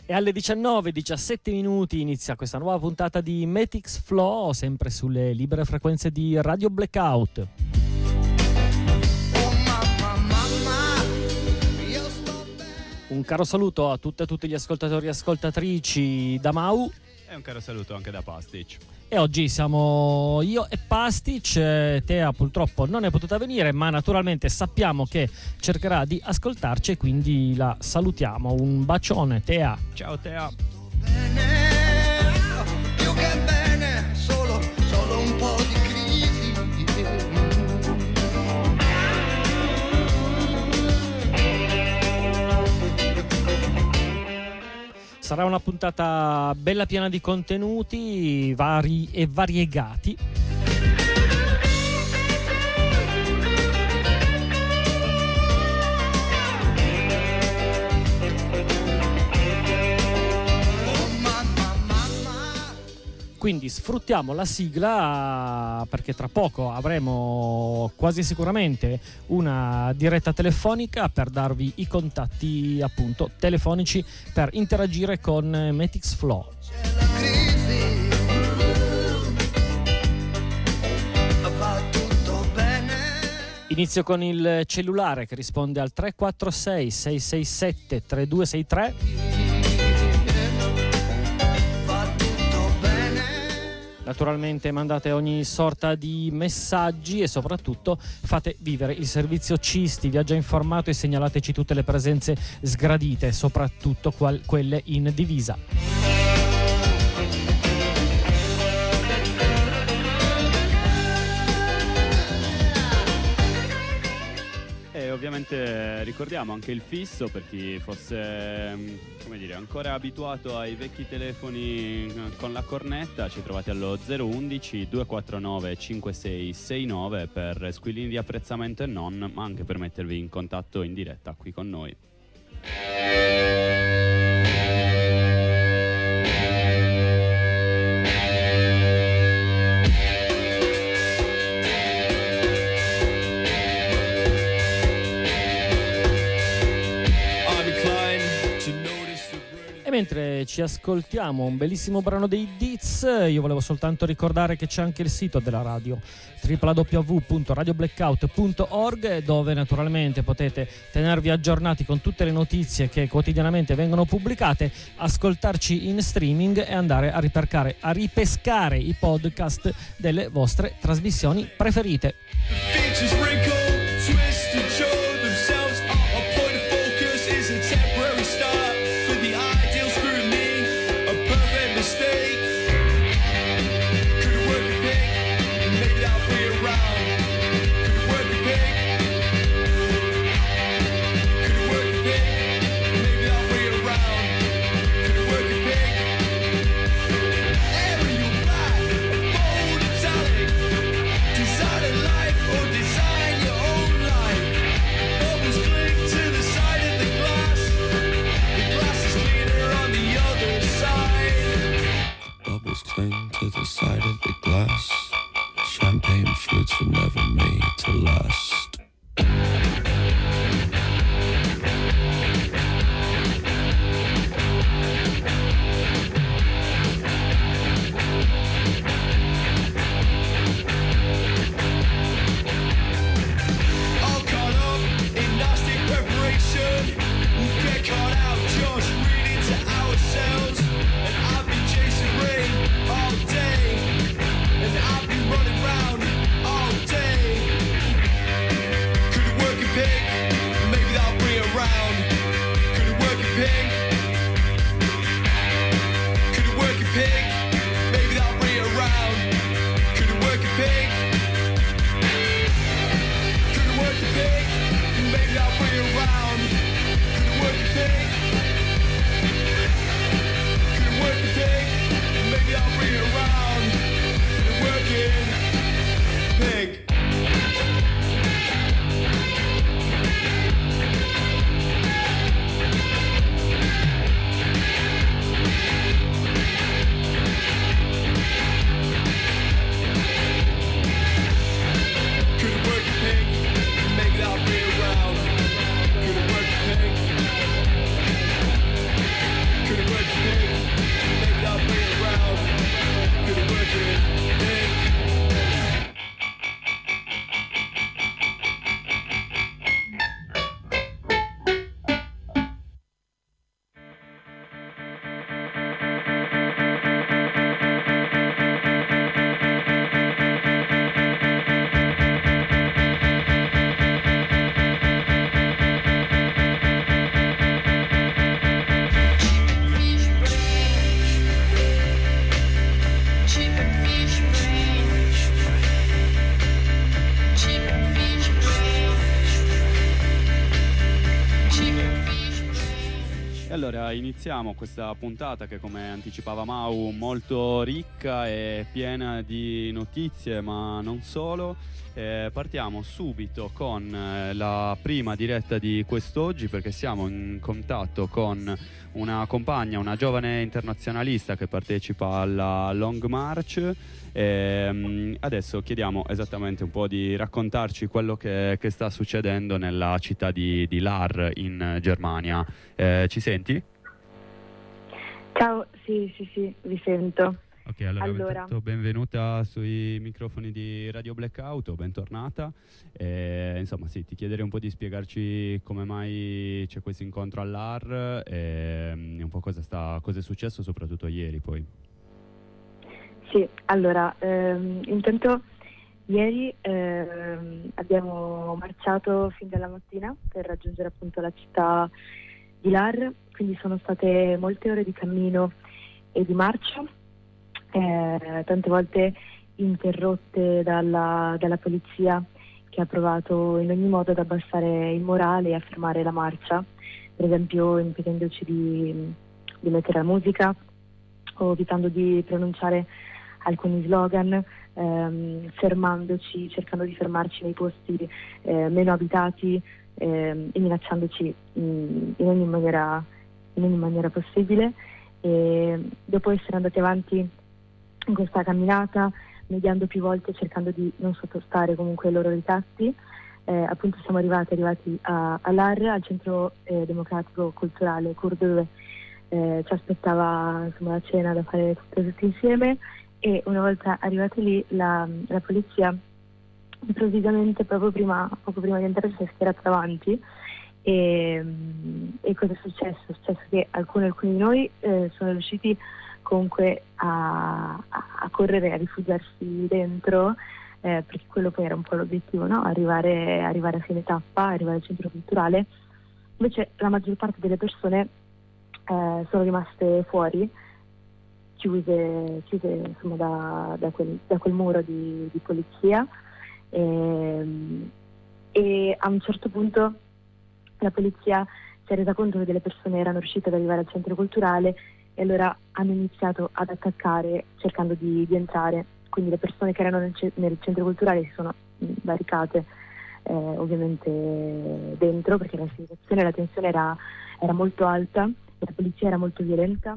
E alle 19:17 inizia questa nuova puntata di Metix Flow, sempre sulle libere frequenze di Radio Blackout. Un caro saluto a tutte e tutti gli ascoltatori e ascoltatrici da Mau. E un caro saluto anche da Pastic. E oggi siamo io e Pastic. Tea purtroppo non è potuta venire, ma naturalmente sappiamo che cercherà di ascoltarci e quindi la salutiamo. Un bacione, Tea. Ciao Tea. Bene, più che bene, solo un po' di crisi. Sarà una puntata bella piena di contenuti vari e variegati. Quindi sfruttiamo la sigla perché tra poco avremo quasi sicuramente una diretta telefonica per darvi i contatti appunto telefonici per interagire con Metix Flow. Inizio con il cellulare che risponde al 346 667 3263. Naturalmente mandate ogni sorta di messaggi e soprattutto fate vivere il servizio Cisti, vi ha già informato e segnalateci tutte le presenze sgradite, soprattutto quelle in divisa. E ovviamente ricordiamo anche il fisso per chi fosse, come dire, ancora abituato ai vecchi telefoni con la cornetta. Ci trovate allo 011 249 5669 per squillini di apprezzamento e non, ma anche per mettervi in contatto in diretta qui con noi. Mentre ci ascoltiamo un bellissimo brano dei Deets, io volevo soltanto ricordare che c'è anche il sito della radio www.radioblackout.org, dove naturalmente potete tenervi aggiornati con tutte le notizie che quotidianamente vengono pubblicate, ascoltarci in streaming e andare a ripescare i podcast delle vostre trasmissioni preferite. Cling to the side of the glass. Champagne flutes were never made to last. All caught up in nasty preparation. We'll get caught out just reading to ourselves. And I've been chasing rain all day, and I've been running round all day. Couldn't work a pig, maybe that'll bring it round. Couldn't work a pig. Couldn't work a pig, maybe that'll bring it round. Couldn't work a pig. Couldn't work a pig, maybe that'll bring it round. Couldn't work a pig. Work a pig, maybe I'll bring it around. Working pig. allora iniziamo questa puntata che, come anticipava Mau, molto ricca e piena di notizie, ma non solo. Partiamo subito con la prima diretta di quest'oggi, perché siamo in contatto con una compagna, una giovane internazionalista che partecipa alla Long March. Adesso chiediamo esattamente un po' di raccontarci quello che sta succedendo nella città di Lahr in Germania. Ci senti? Ciao, sì, vi sento. Ok, allora. Benvenuta sui microfoni di Radio Blackout, bentornata. Insomma, sì, ti chiederei un po' di spiegarci come mai c'è questo incontro a Lahr e un po' cosa è successo, soprattutto ieri poi. Sì, allora, intanto ieri abbiamo marciato fin dalla mattina per raggiungere appunto la città di Lahr, quindi sono state molte ore di cammino e di marcia, tante volte interrotte dalla polizia, che ha provato in ogni modo ad abbassare il morale e a fermare la marcia, per esempio impedendoci di mettere la musica o evitando di pronunciare alcuni slogan, fermandoci, cercando di fermarci nei posti meno abitati e minacciandoci in ogni maniera possibile. E dopo essere andati avanti in questa camminata, mediando più volte, cercando di non sottostare comunque ai loro ricatti, appunto siamo arrivati a Lahr, al centro democratico culturale curdo, dove ci aspettava insomma la cena da fare tutti insieme. E una volta arrivati lì la polizia improvvisamente, poco prima di entrare, si è schierata davanti. E cosa è successo? È successo che alcuni di noi sono riusciti comunque a correre, a rifugiarsi dentro, perché quello poi era un po' l'obiettivo, no? Arrivare a fine tappa, arrivare al centro culturale. Invece la maggior parte delle persone sono rimaste fuori, chiuse insomma da quel muro di polizia, e a un certo punto la polizia si è resa conto che delle persone erano riuscite ad arrivare al centro culturale e allora hanno iniziato ad attaccare cercando di entrare. Quindi le persone che erano nel centro culturale si sono barricate ovviamente dentro, perché la situazione, la tensione era molto alta, la polizia era molto violenta.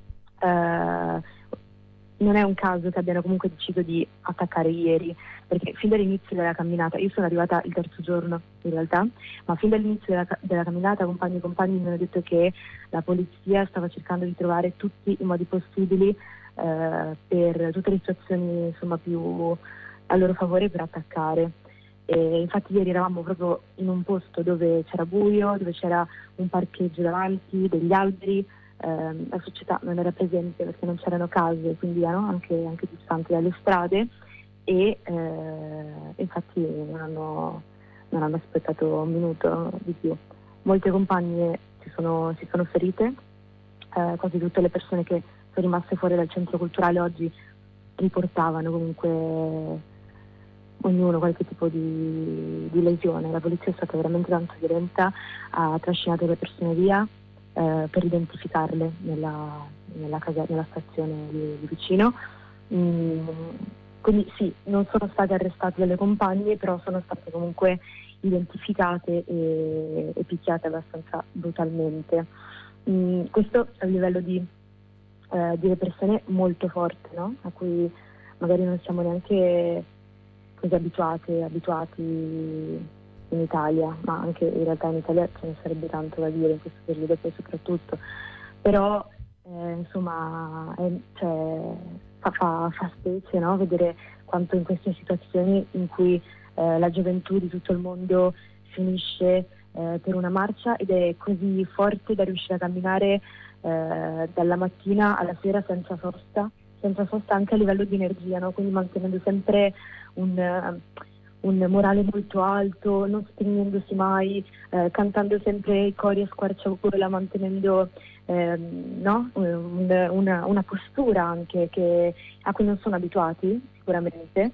Non è un caso che abbiano comunque deciso di attaccare ieri, perché fin dall'inizio della camminata, io sono arrivata il terzo giorno in realtà, ma fin dall'inizio della camminata compagni e compagni mi hanno detto che la polizia stava cercando di trovare tutti i modi possibili per tutte le situazioni insomma più a loro favore per attaccare. E infatti ieri eravamo proprio in un posto dove c'era buio, dove c'era un parcheggio davanti, degli alberi. La società non era presente perché non c'erano case, quindi erano anche distanti dalle strade, e infatti non hanno aspettato un minuto di più. Molte compagne si sono ferite, quasi tutte le persone che sono rimaste fuori dal centro culturale oggi riportavano comunque ognuno qualche tipo di lesione. La polizia è stata veramente tanto violenta, ha trascinato le persone via per identificarle nella stazione di vicino. Quindi sì, non sono state arrestate delle compagne, però sono state comunque identificate e picchiate abbastanza brutalmente. Questo a livello di repressione molto forte, no? A cui magari non siamo neanche così abituati in Italia, ma anche in realtà in Italia ce ne sarebbe tanto da dire in questo periodo poi soprattutto, però insomma fa specie, no? Vedere quanto in queste situazioni in cui la gioventù di tutto il mondo si unisce per una marcia ed è così forte da riuscire a camminare dalla mattina alla sera senza sosta anche a livello di energia, no? Quindi mantenendo sempre un morale molto alto, non spegnendosi mai, cantando sempre i cori a squarciagola, mantenendo no? una postura anche a cui non sono abituati sicuramente.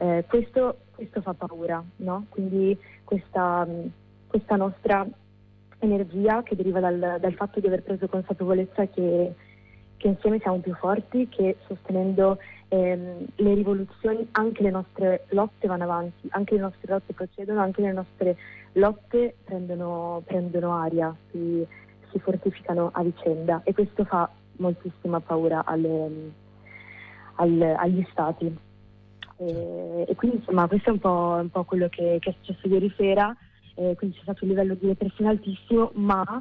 Questo fa paura, no? Quindi questa nostra energia che deriva dal fatto di aver preso consapevolezza che insieme siamo più forti, che sostenendo le rivoluzioni anche le nostre lotte vanno avanti, anche le nostre lotte procedono, anche le nostre lotte prendono aria, si fortificano a vicenda, e questo fa moltissima paura agli stati. E quindi insomma questo è un po' quello che è successo ieri sera, quindi c'è stato un livello di repressione altissimo, ma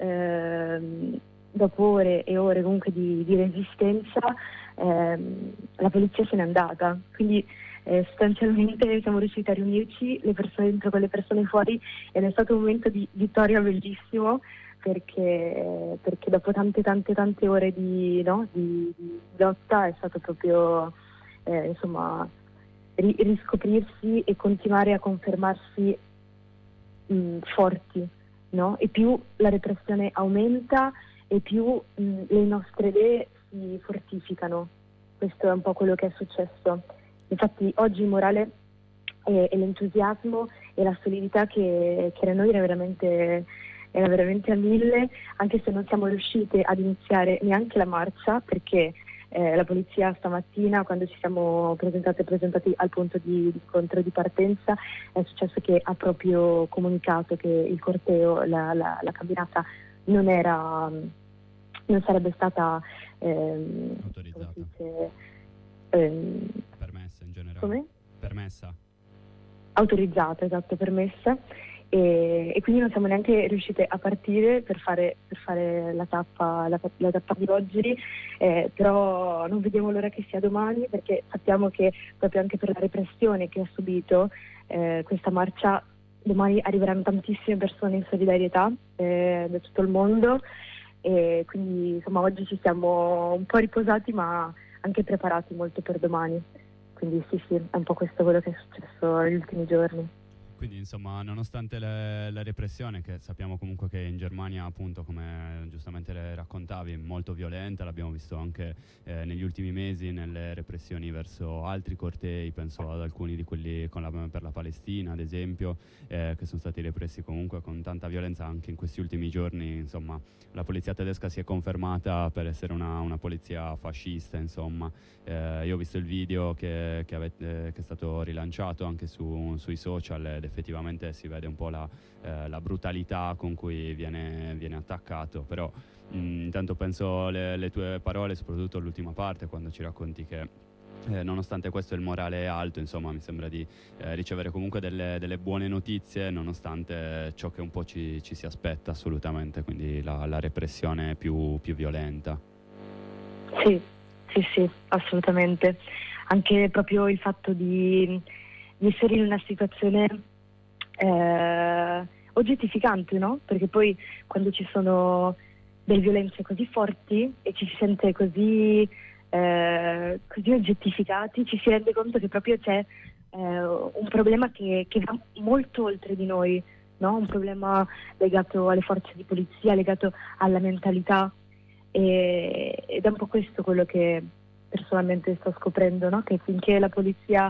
dopo ore e ore comunque di resistenza la polizia se n'è andata, quindi sostanzialmente siamo riusciti a riunirci, le persone dentro con le persone fuori, ed è stato un momento di vittoria bellissimo, perché dopo tante ore di lotta è stato proprio insomma riscoprirsi e continuare a confermarsi forti, no? E più la repressione aumenta e più le nostre idee si fortificano. Questo è un po' quello che è successo. Infatti oggi il morale e l'entusiasmo e la solidità che era noi era veramente a 1000, anche se non siamo riuscite ad iniziare neanche la marcia, perché la polizia stamattina, quando ci siamo presentati al punto di incontro di partenza, è successo che ha proprio comunicato che il corteo, la camminata non sarebbe stata autorizzata, permessa in generale. Come? Permessa. Autorizzata, esatto, permessa. E quindi non siamo neanche riuscite a partire per fare la tappa di oggi, però non vediamo l'ora che sia domani, perché sappiamo che proprio anche per la repressione che ha subito questa marcia, domani arriveranno tantissime persone in solidarietà da tutto il mondo, e quindi insomma oggi ci siamo un po' riposati ma anche preparati molto per domani, quindi sì, è un po' questo quello che è successo negli ultimi giorni. Quindi insomma, nonostante la repressione, che sappiamo comunque che in Germania, appunto, come giustamente le raccontavi, è molto violenta, l'abbiamo visto anche negli ultimi mesi nelle repressioni verso altri cortei, penso ad alcuni di quelli per la Palestina, ad esempio, che sono stati repressi comunque con tanta violenza anche in questi ultimi giorni. Insomma, la polizia tedesca si è confermata per essere una polizia fascista, insomma. Io ho visto il video che è stato rilanciato anche sui social, ed effettivamente si vede un po' la brutalità con cui viene attaccato, però intanto penso le tue parole, soprattutto l'ultima parte, quando ci racconti che nonostante questo il morale è alto, insomma, mi sembra di ricevere comunque delle buone notizie, nonostante ciò che un po' ci si aspetta assolutamente, quindi la repressione più violenta. Sì, assolutamente. Anche proprio il fatto di essere in una situazione oggettificante, no? Perché poi quando ci sono delle violenze così forti e ci si sente così oggettificati, ci si rende conto che proprio c'è un problema che va molto oltre di noi, no? Un problema legato alle forze di polizia, legato alla mentalità, ed è un po' questo quello che personalmente sto scoprendo, no? Che finché la polizia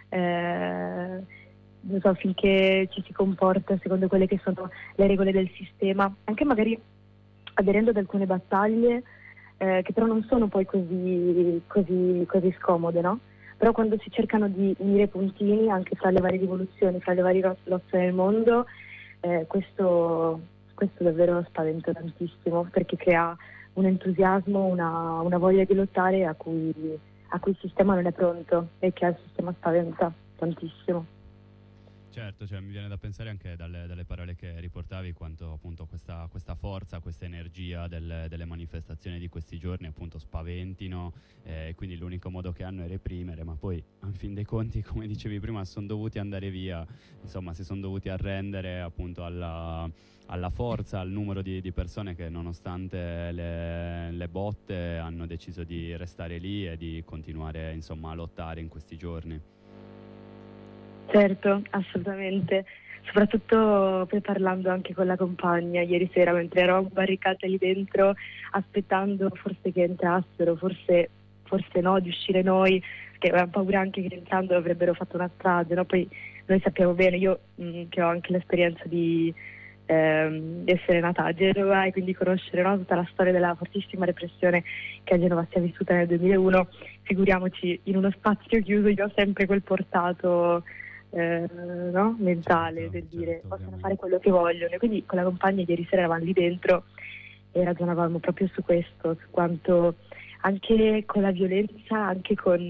finché ci si comporta secondo quelle che sono le regole del sistema, anche magari aderendo ad alcune battaglie che però non sono poi così scomode, no? Però quando si cercano di unire puntini anche fra le varie rivoluzioni, fra le varie lotte nel mondo, questo davvero spaventa tantissimo, perché crea un entusiasmo, una voglia di lottare a cui il sistema non è pronto e che al sistema spaventa tantissimo. Certo, mi viene da pensare anche dalle parole che riportavi quanto appunto questa forza, questa energia delle manifestazioni di questi giorni appunto spaventino, e quindi l'unico modo che hanno è reprimere, ma poi a fin dei conti, come dicevi prima, sono dovuti andare via, insomma si sono dovuti arrendere appunto alla forza, al numero di persone che nonostante le botte hanno deciso di restare lì e di continuare insomma a lottare in questi giorni. Certo, assolutamente, soprattutto poi parlando anche con la compagna ieri sera mentre ero barricata lì dentro aspettando forse che entrassero, forse no, di uscire noi, perché avevamo paura anche che entrando avrebbero fatto una strage, no? Poi noi sappiamo bene, io che ho anche l'esperienza di essere nata a Genova e quindi conoscere, no, tutta la storia della fortissima repressione che a Genova si è vissuta nel 2001, figuriamoci in uno spazio chiuso. Io ho sempre quel portato no, mentale del dire possono fare quello che vogliono, e quindi con la compagna ieri sera eravamo lì dentro e ragionavamo proprio su questo, su quanto anche con la violenza, anche con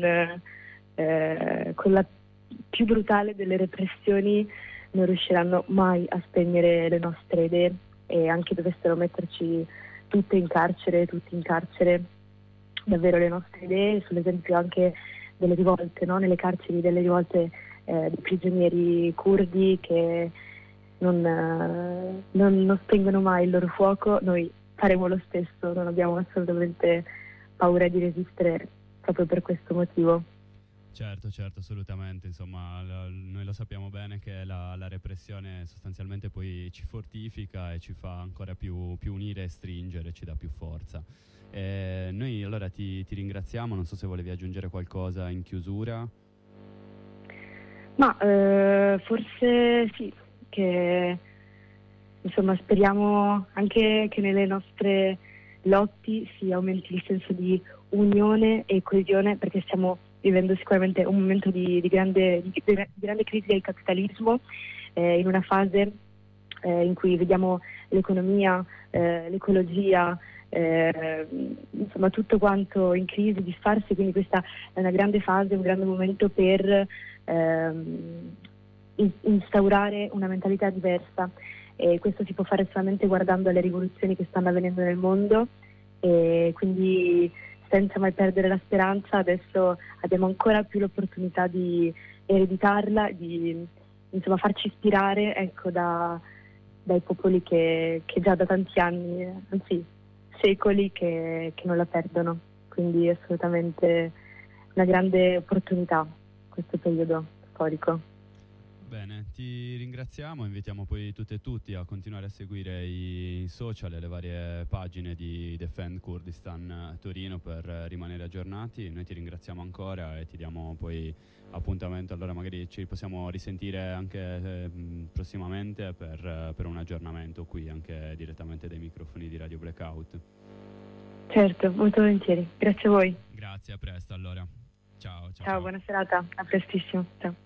la più brutale delle repressioni, non riusciranno mai a spegnere le nostre idee, e anche dovessero metterci tutti in carcere, davvero le nostre idee, sull'esempio anche delle rivolte, no? Nelle carceri delle rivolte di prigionieri curdi che non spengono mai il loro fuoco, noi faremo lo stesso, non abbiamo assolutamente paura di resistere proprio per questo motivo. Certo, assolutamente, insomma noi lo sappiamo bene che la repressione sostanzialmente poi ci fortifica e ci fa ancora più unire e stringere, ci dà più forza. Noi allora ti ringraziamo, non so se volevi aggiungere qualcosa in chiusura. Ma forse sì, che insomma speriamo anche che nelle nostre lotti si aumenti il senso di unione e coesione, perché stiamo vivendo sicuramente un momento di grande crisi del capitalismo, in una fase in cui vediamo l'economia, l'ecologia, insomma tutto quanto in crisi, disfarsi, quindi questa è una grande fase, un grande momento per instaurare una mentalità diversa, e questo si può fare solamente guardando alle rivoluzioni che stanno avvenendo nel mondo, e quindi senza mai perdere la speranza. Adesso abbiamo ancora più l'opportunità di ereditarla, di insomma farci ispirare, ecco, dai popoli che già da tanti anni, anzi secoli, che non la perdono. Quindi è assolutamente una grande opportunità questo periodo storico. Bene, ti ringraziamo, invitiamo poi tutte e tutti a continuare a seguire i social e le varie pagine di Defend Kurdistan Torino per rimanere aggiornati. Noi ti ringraziamo ancora e ti diamo poi appuntamento, allora magari ci possiamo risentire anche prossimamente per un aggiornamento qui anche direttamente dai microfoni di Radio Blackout. Certo, molto volentieri, grazie a voi. Grazie, a presto allora. Ciao. Ciao, buona serata, a prestissimo. Ciao.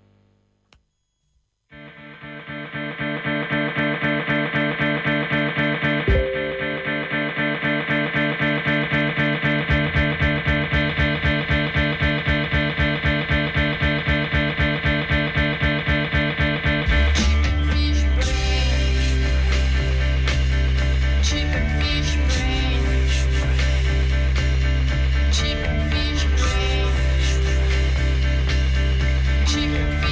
Chicken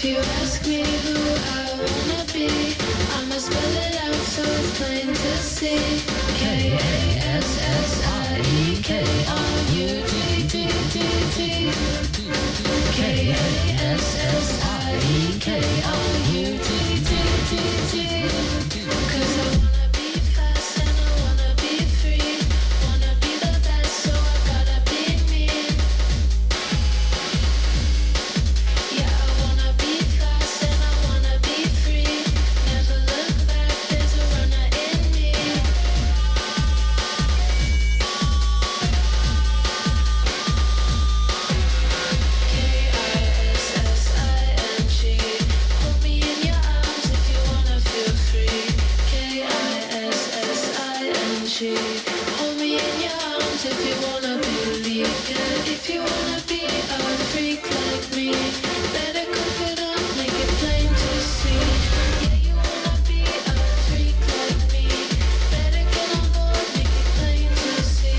If you ask me who I wanna be, I'ma spell it out so it's plain to see. K-A-S-S-I-E-K-R-U-T-T-T-T. K-A-S-S-I-E-K-R-U-T-T-T-T. 'Cause I wanna be fast and I wanna be free. Wanna be the best, so I gotta be me. Yeah, I wanna be fast and I wanna be free. Never look back, there's a runner in me. K-I-S-S-I-N-G. Hold me in your arms if you wanna feel free. K-I-S-S-I-N-G. Hold me in your arms if you wanna believe. Yeah, if you wanna be a freak like me, better confident, make it plain to see. Yeah, you wanna be a freak like me, better get on board, make it plain to see.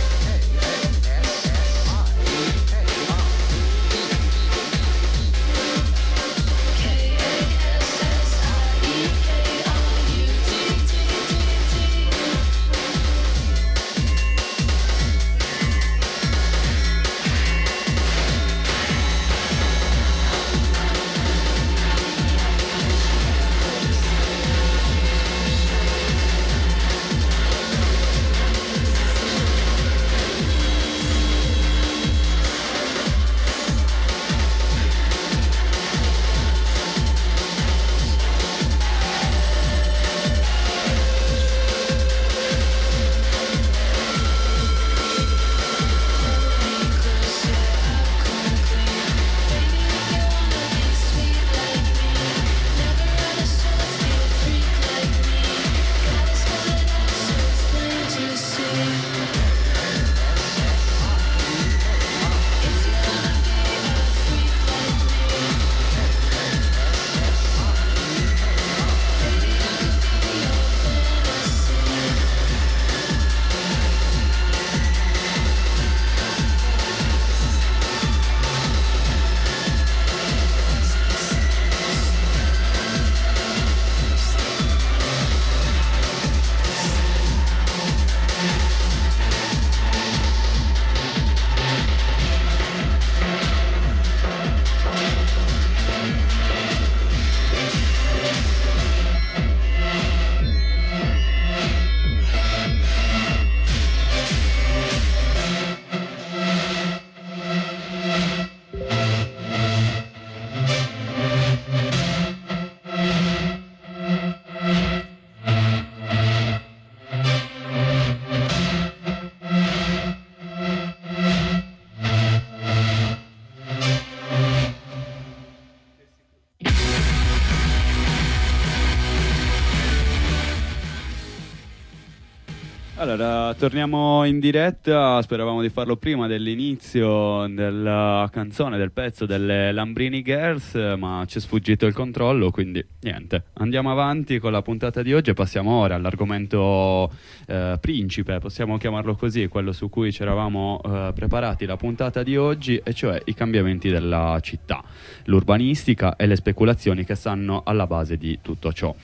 Allora, torniamo in diretta, speravamo di farlo prima dell'inizio della canzone, del pezzo delle Lambrini Girls, ma ci è sfuggito il controllo, quindi niente. Andiamo avanti con la puntata di oggi e passiamo ora all'argomento principe, possiamo chiamarlo così, quello su cui ci eravamo preparati la puntata di oggi, e cioè i cambiamenti della città, l'urbanistica e le speculazioni che stanno alla base di tutto ciò.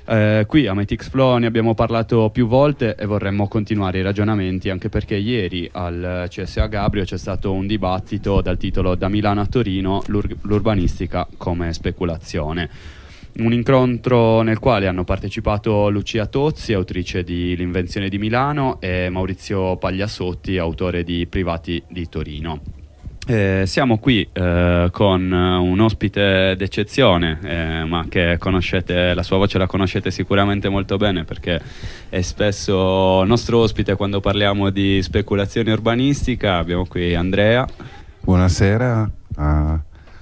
Qui a Metix Flow ne abbiamo parlato più volte e vorremmo continuare i ragionamenti, anche perché ieri al CSA Gabrio c'è stato un dibattito dal titolo "Da Milano a Torino, l'urbanistica come speculazione". Un incontro nel quale hanno partecipato Lucia Tozzi, autrice di L'invenzione di Milano, e Maurizio Pagliasotti, autore di Privati di Torino. Siamo qui con un ospite d'eccezione, ma che conoscete, la sua voce la conoscete sicuramente molto bene, perché è spesso nostro ospite quando parliamo di speculazione urbanistica. Abbiamo qui Andrea. Buonasera a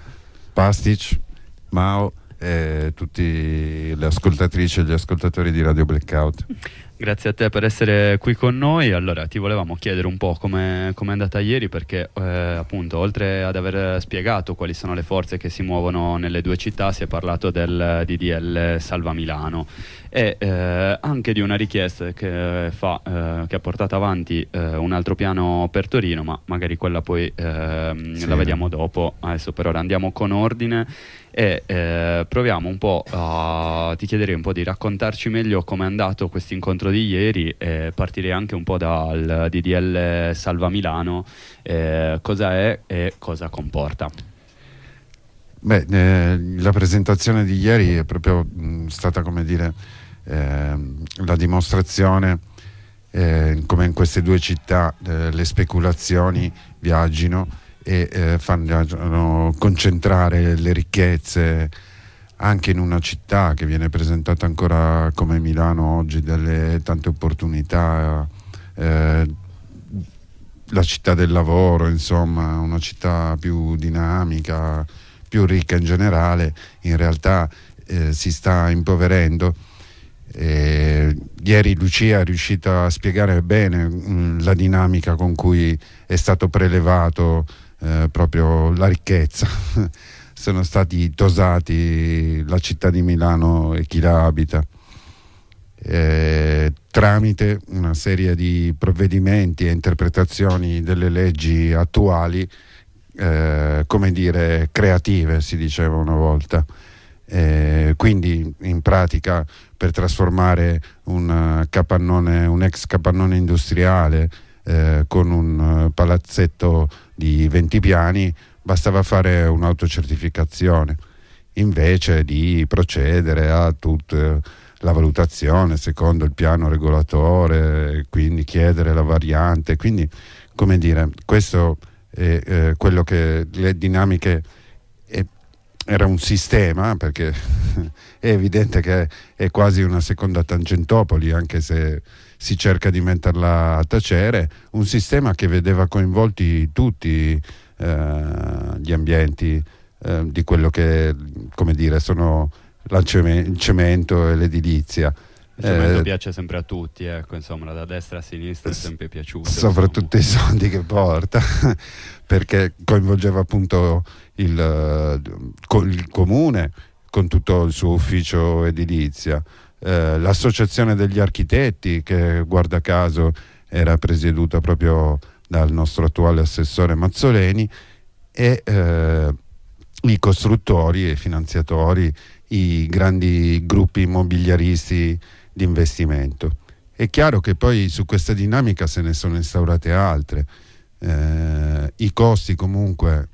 Pastic, Mao e tutti le ascoltatrici e gli ascoltatori di Radio Blackout. Grazie a te per essere qui con noi. Allora, ti volevamo chiedere un po' come è andata ieri, perché appunto, oltre ad aver spiegato quali sono le forze che si muovono nelle due città, si è parlato del DDL Salva Milano e anche di una richiesta che ha portato avanti un altro piano per Torino, ma magari quella poi la vediamo dopo. Adesso per ora andiamo con ordine e proviamo un po' ti chiederei un po' di raccontarci meglio com'è andato questo incontro di ieri, e partirei anche un po' dal DDL Salva Milano, cosa è e cosa comporta. La presentazione di ieri è proprio stata, come dire, la dimostrazione come in queste due città le speculazioni viaggino e fanno concentrare le ricchezze anche in una città che viene presentata ancora come Milano oggi, delle tante opportunità, la città del lavoro, insomma, una città più dinamica, più ricca in generale. In realtà si sta impoverendo. Ieri Lucia è riuscita a spiegare bene la dinamica con cui è stato prelevato proprio la ricchezza. Sono stati tosati la città di Milano e chi la abita tramite una serie di provvedimenti e interpretazioni delle leggi attuali, come dire, creative, si diceva una volta. Quindi in pratica, per trasformare un ex capannone industriale con un palazzetto di 20 piani bastava fare un'autocertificazione, invece di procedere a tutta la valutazione secondo il piano regolatore, quindi chiedere la variante. Quindi, come dire, questo è quello che le dinamiche era un sistema, perché è evidente che è quasi una seconda Tangentopoli, anche se si cerca di metterla a tacere, un sistema che vedeva coinvolti tutti gli ambienti di quello che, come dire, sono il cemento e l'edilizia. Il cemento piace sempre a tutti, ecco, insomma, da destra a sinistra è sempre piaciuto. Soprattutto i soldi che porta, perché coinvolgeva appunto il comune con tutto il suo ufficio edilizia, l'associazione degli architetti, che guarda caso era presieduta proprio dal nostro attuale assessore Mazzoleni, e i costruttori e i finanziatori, i grandi gruppi immobiliaristi di investimento. È chiaro che poi su questa dinamica se ne sono instaurate altre. I costi comunque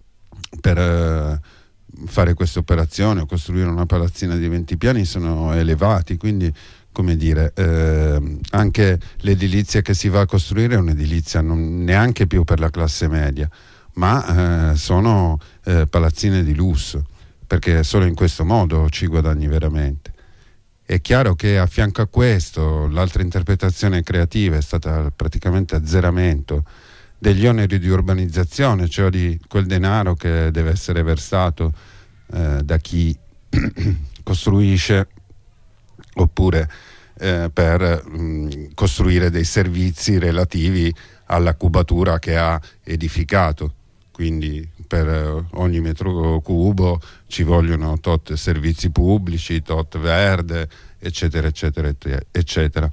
per fare questa operazione o costruire una palazzina di 20 piani sono elevati, quindi, come dire, anche l'edilizia che si va a costruire è un'edilizia non neanche più per la classe media, ma sono palazzine di lusso, perché solo in questo modo ci guadagni veramente. È chiaro che a fianco a questo l'altra interpretazione creativa è stata praticamente azzeramento degli oneri di urbanizzazione, cioè di quel denaro che deve essere versato da chi costruisce, oppure per costruire dei servizi relativi alla cubatura che ha edificato. Quindi per ogni metro cubo ci vogliono tot servizi pubblici, tot verde, eccetera, eccetera, eccetera.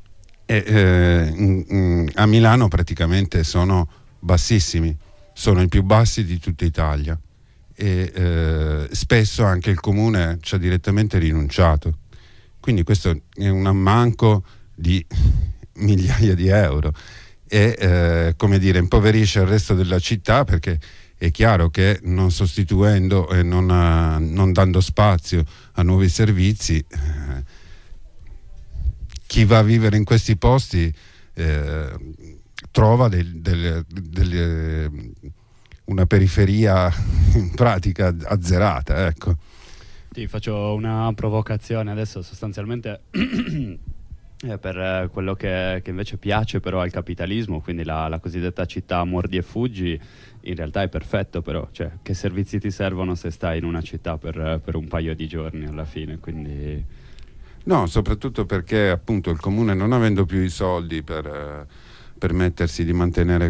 E a Milano praticamente sono bassissimi, sono i più bassi di tutta Italia, e spesso anche il comune ci ha direttamente rinunciato. Quindi questo è un ammanco di migliaia di euro e come dire, impoverisce il resto della città, perché è chiaro che non sostituendo e non dando spazio a nuovi servizi, chi va a vivere in questi posti trova una periferia in pratica azzerata, ecco. Ti faccio una provocazione adesso, sostanzialmente per quello che invece piace però al capitalismo, quindi la cosiddetta città mordi e fuggi, in realtà è perfetto, però, cioè, che servizi ti servono se stai in una città per un paio di giorni alla fine? Quindi no, soprattutto perché appunto il comune, non avendo più i soldi per permettersi di mantenere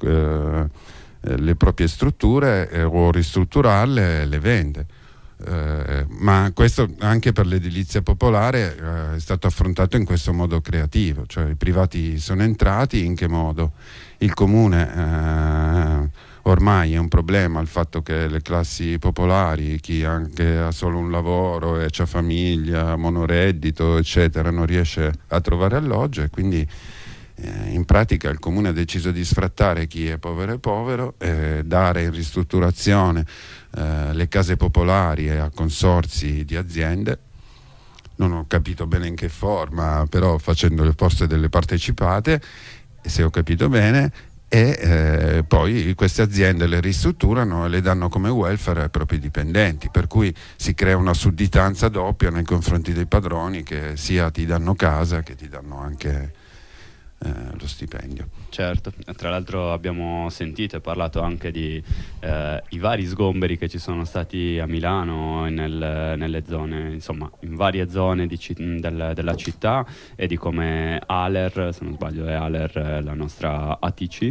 le proprie strutture o ristrutturarle, le vende. Ma questo anche per l'edilizia popolare è stato affrontato in questo modo creativo, cioè i privati sono entrati. In che modo? Il comune ormai è un problema il fatto che le classi popolari, chi anche ha solo un lavoro e c'ha famiglia, monoreddito eccetera, non riesce a trovare alloggio, e quindi in pratica il comune ha deciso di sfrattare chi è povero, dare in ristrutturazione le case popolari a consorzi di aziende. Non ho capito bene in che forma, però facendo forse delle partecipate, se ho capito bene, e poi queste aziende le ristrutturano e le danno come welfare ai propri dipendenti, per cui si crea una sudditanza doppia nei confronti dei padroni, che sia ti danno casa che ti danno anche lo stipendio. Certo, tra l'altro abbiamo sentito e parlato anche di i vari sgomberi che ci sono stati a Milano e nelle zone, insomma in varie zone della città, e di come Aler, se non sbaglio è Aler la nostra ATC,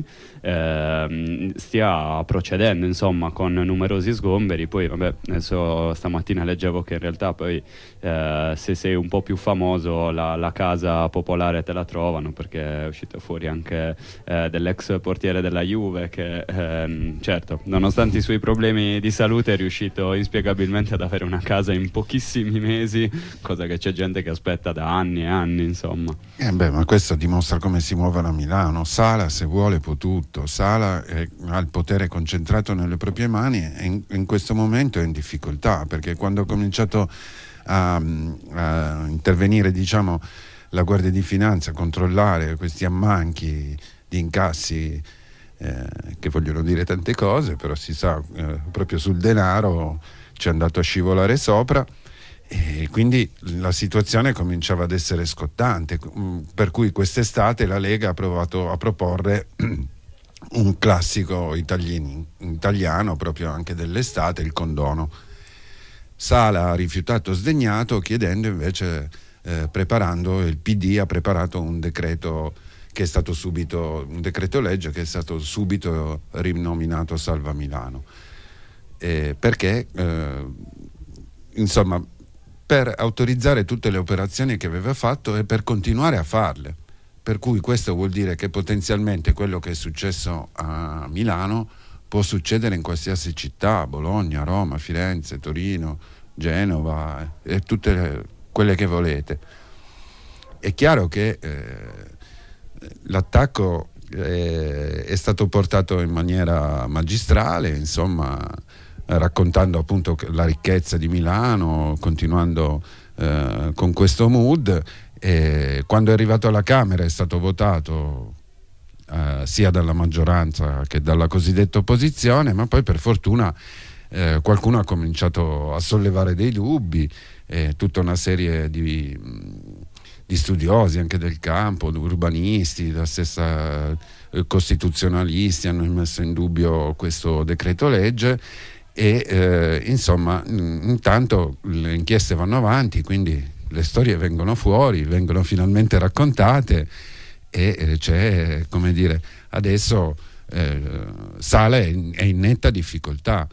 stia procedendo insomma con numerosi sgomberi. Poi vabbè, adesso stamattina leggevo che in realtà poi se sei un po' più famoso la casa popolare te la trovano, perché è uscito fuori anche dell'ex portiere della Juve che certo, nonostante i suoi problemi di salute, è riuscito inspiegabilmente ad avere una casa in pochissimi mesi, cosa che c'è gente che aspetta da anni e anni, insomma. Ma questo dimostra come si muovono a Milano. Sala, se vuole, può tutto. Sala ha il potere concentrato nelle proprie mani e in questo momento è in difficoltà, perché quando ha cominciato a intervenire, diciamo, la Guardia di Finanza, controllare questi ammanchi di incassi che vogliono dire tante cose, però si sa, proprio sul denaro ci è andato a scivolare sopra, e quindi la situazione cominciava ad essere scottante, per cui quest'estate la Lega ha provato a proporre un classico italiano proprio anche dell'estate, il condono. Sala ha rifiutato sdegnato, chiedendo invece, preparando, il PD ha preparato un decreto che è stato subito, un decreto legge che è stato subito rinominato Salva Milano, perché insomma, per autorizzare tutte le operazioni che aveva fatto e per continuare a farle, per cui questo vuol dire che potenzialmente quello che è successo a Milano può succedere in qualsiasi città, Bologna, Roma, Firenze, Torino, Genova e tutte quelle che volete. È chiaro che l'attacco è stato portato in maniera magistrale, insomma, raccontando appunto la ricchezza di Milano, continuando con questo mood. Quando è arrivato alla Camera è stato votato sia dalla maggioranza che dalla cosiddetta opposizione, ma poi per fortuna qualcuno ha cominciato a sollevare dei dubbi, tutta una serie di studiosi anche del campo, urbanisti, la stessa costituzionalisti hanno messo in dubbio questo decreto legge, e insomma intanto le inchieste vanno avanti, quindi le storie vengono fuori, vengono finalmente raccontate, e c'è, come dire, adesso Sala è in netta difficoltà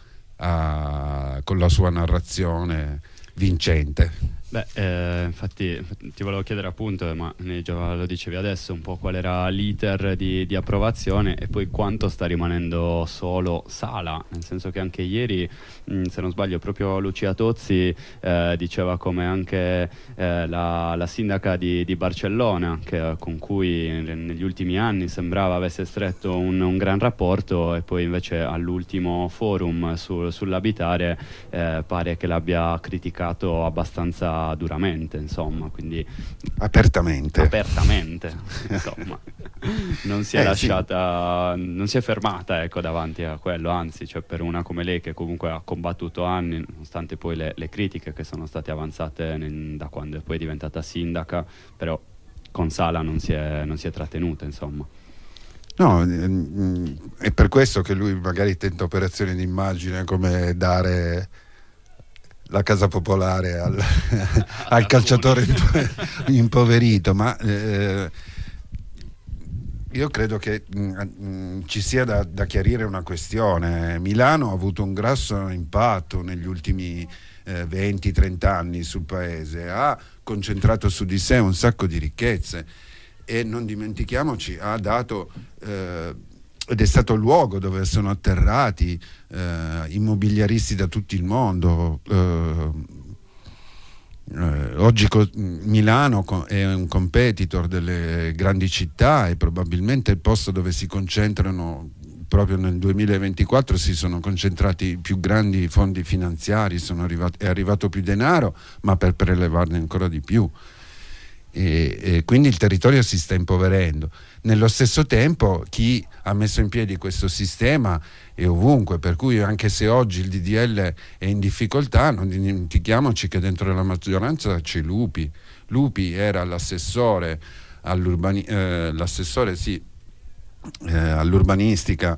con la sua narrazione vincente. Infatti ti volevo chiedere appunto, ma già lo dicevi adesso, un po' qual era l'iter di approvazione e poi quanto sta rimanendo solo Sala, nel senso che anche ieri, se non sbaglio, proprio Lucia Tozzi diceva come anche la sindaca di Barcellona, con cui negli ultimi anni sembrava avesse stretto un gran rapporto, e poi invece all'ultimo forum sull'abitare pare che l'abbia criticato abbastanza duramente, insomma, quindi apertamente insomma, non si è lasciata, non si è fermata, ecco, davanti a quello, anzi, cioè, per una come lei che comunque ha combattuto anni, nonostante poi le critiche che sono state avanzate da quando è poi diventata sindaca, però con Sala non si è trattenuta, insomma. No, è per questo che lui magari tenta operazioni di immagine, come dare la casa popolare al calciatore impoverito, ma io credo che ci sia da chiarire una questione. Milano ha avuto un grosso impatto negli ultimi 20-30 anni sul paese, ha concentrato su di sé un sacco di ricchezze, e non dimentichiamoci, ha dato ed è stato il luogo dove sono atterrati immobiliaristi da tutto il mondo. Oggi Milano è un competitor delle grandi città, e probabilmente il posto dove si concentrano, proprio nel 2024 si sono concentrati i più grandi fondi finanziari, è arrivato più denaro, ma per prelevarne ancora di più, e quindi il territorio si sta impoverendo. Nello stesso tempo chi ha messo in piedi questo sistema è ovunque, per cui anche se oggi il DDL è in difficoltà, non dimentichiamoci che dentro la maggioranza c'è Lupi. Lupi era l'assessore all'urbanistica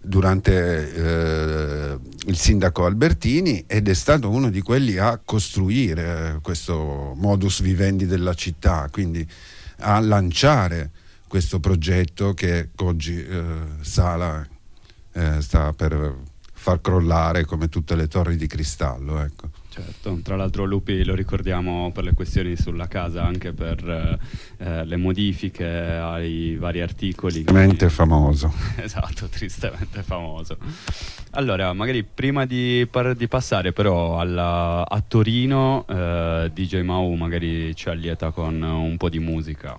durante il sindaco Albertini, ed è stato uno di quelli a costruire questo modus vivendi della città, quindi a lanciare questo progetto che oggi Sala sta per far crollare come tutte le torri di cristallo, ecco. Certo, tra l'altro Lupi lo ricordiamo per le questioni sulla casa, anche per le modifiche ai vari articoli. Tristemente famoso. Esatto, tristemente famoso. Allora, magari prima di passare però a Torino, DJ Mau magari ci allieta con un po' di musica.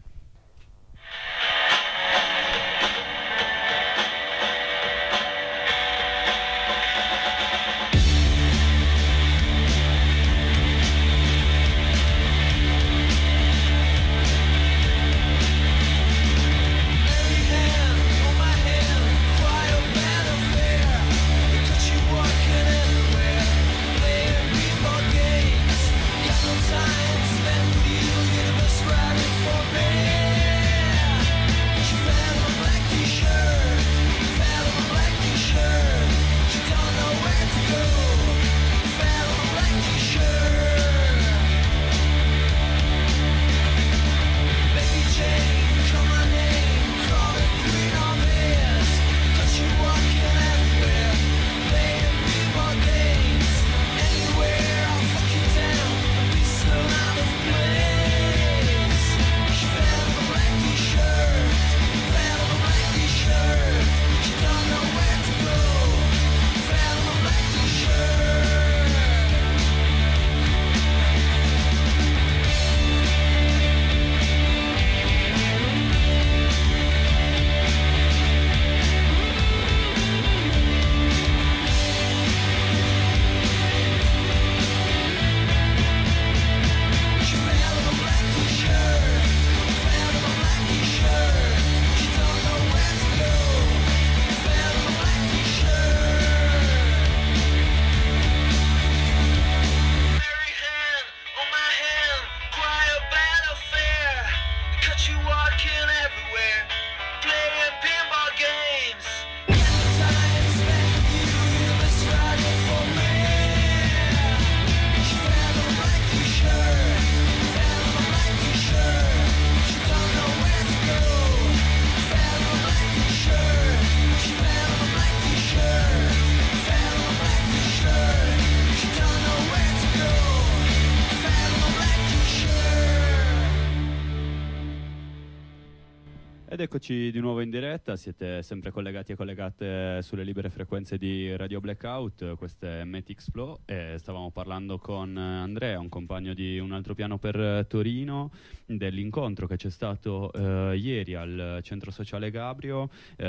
Ed eccoci di nuovo in diretta, siete sempre collegati e collegate sulle libere frequenze di Radio Blackout, questo è Metix Flow, e stavamo parlando con Andrea, un compagno di Un Altro Piano per Torino, dell'incontro che c'è stato ieri al Centro Sociale Gabrio,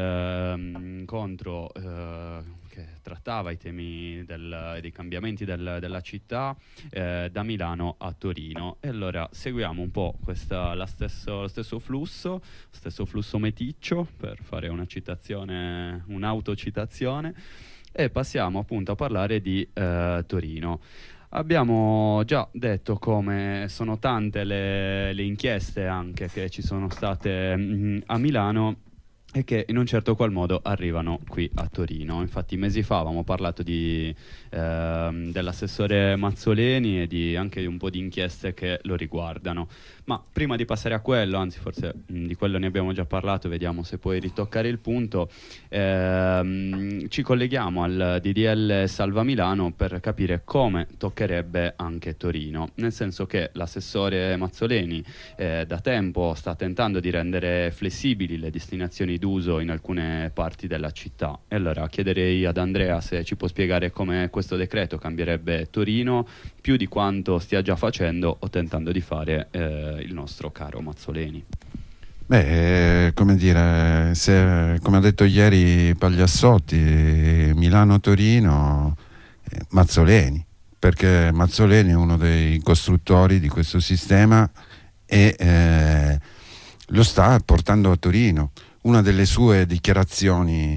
incontro che trattava i temi dei cambiamenti della città da Milano a Torino. E allora seguiamo un po' lo stesso flusso meticcio, per fare una citazione, un'autocitazione, e passiamo appunto a parlare di Torino. Abbiamo già detto come sono tante le inchieste anche che ci sono state a Milano e che in un certo qual modo arrivano qui a Torino. Infatti mesi fa avevamo parlato dell'assessore Mazzoleni e anche di un po' di inchieste che lo riguardano. Ma prima di passare a quello, anzi forse di quello ne abbiamo già parlato, vediamo se puoi ritoccare il punto, ci colleghiamo al DDL Salva Milano per capire come toccherebbe anche Torino, nel senso che l'assessore Mazzoleni da tempo sta tentando di rendere flessibili le destinazioni d'uso in alcune parti della città. E allora chiederei ad Andrea se ci può spiegare come questo decreto cambierebbe Torino più di quanto stia già facendo o tentando di fare il nostro caro Mazzoleni. Beh, come dire, se, come ha detto ieri Pagliassotti, Milano-Torino, Mazzoleni, perché Mazzoleni è uno dei costruttori di questo sistema e lo sta portando a Torino. Una delle sue dichiarazioni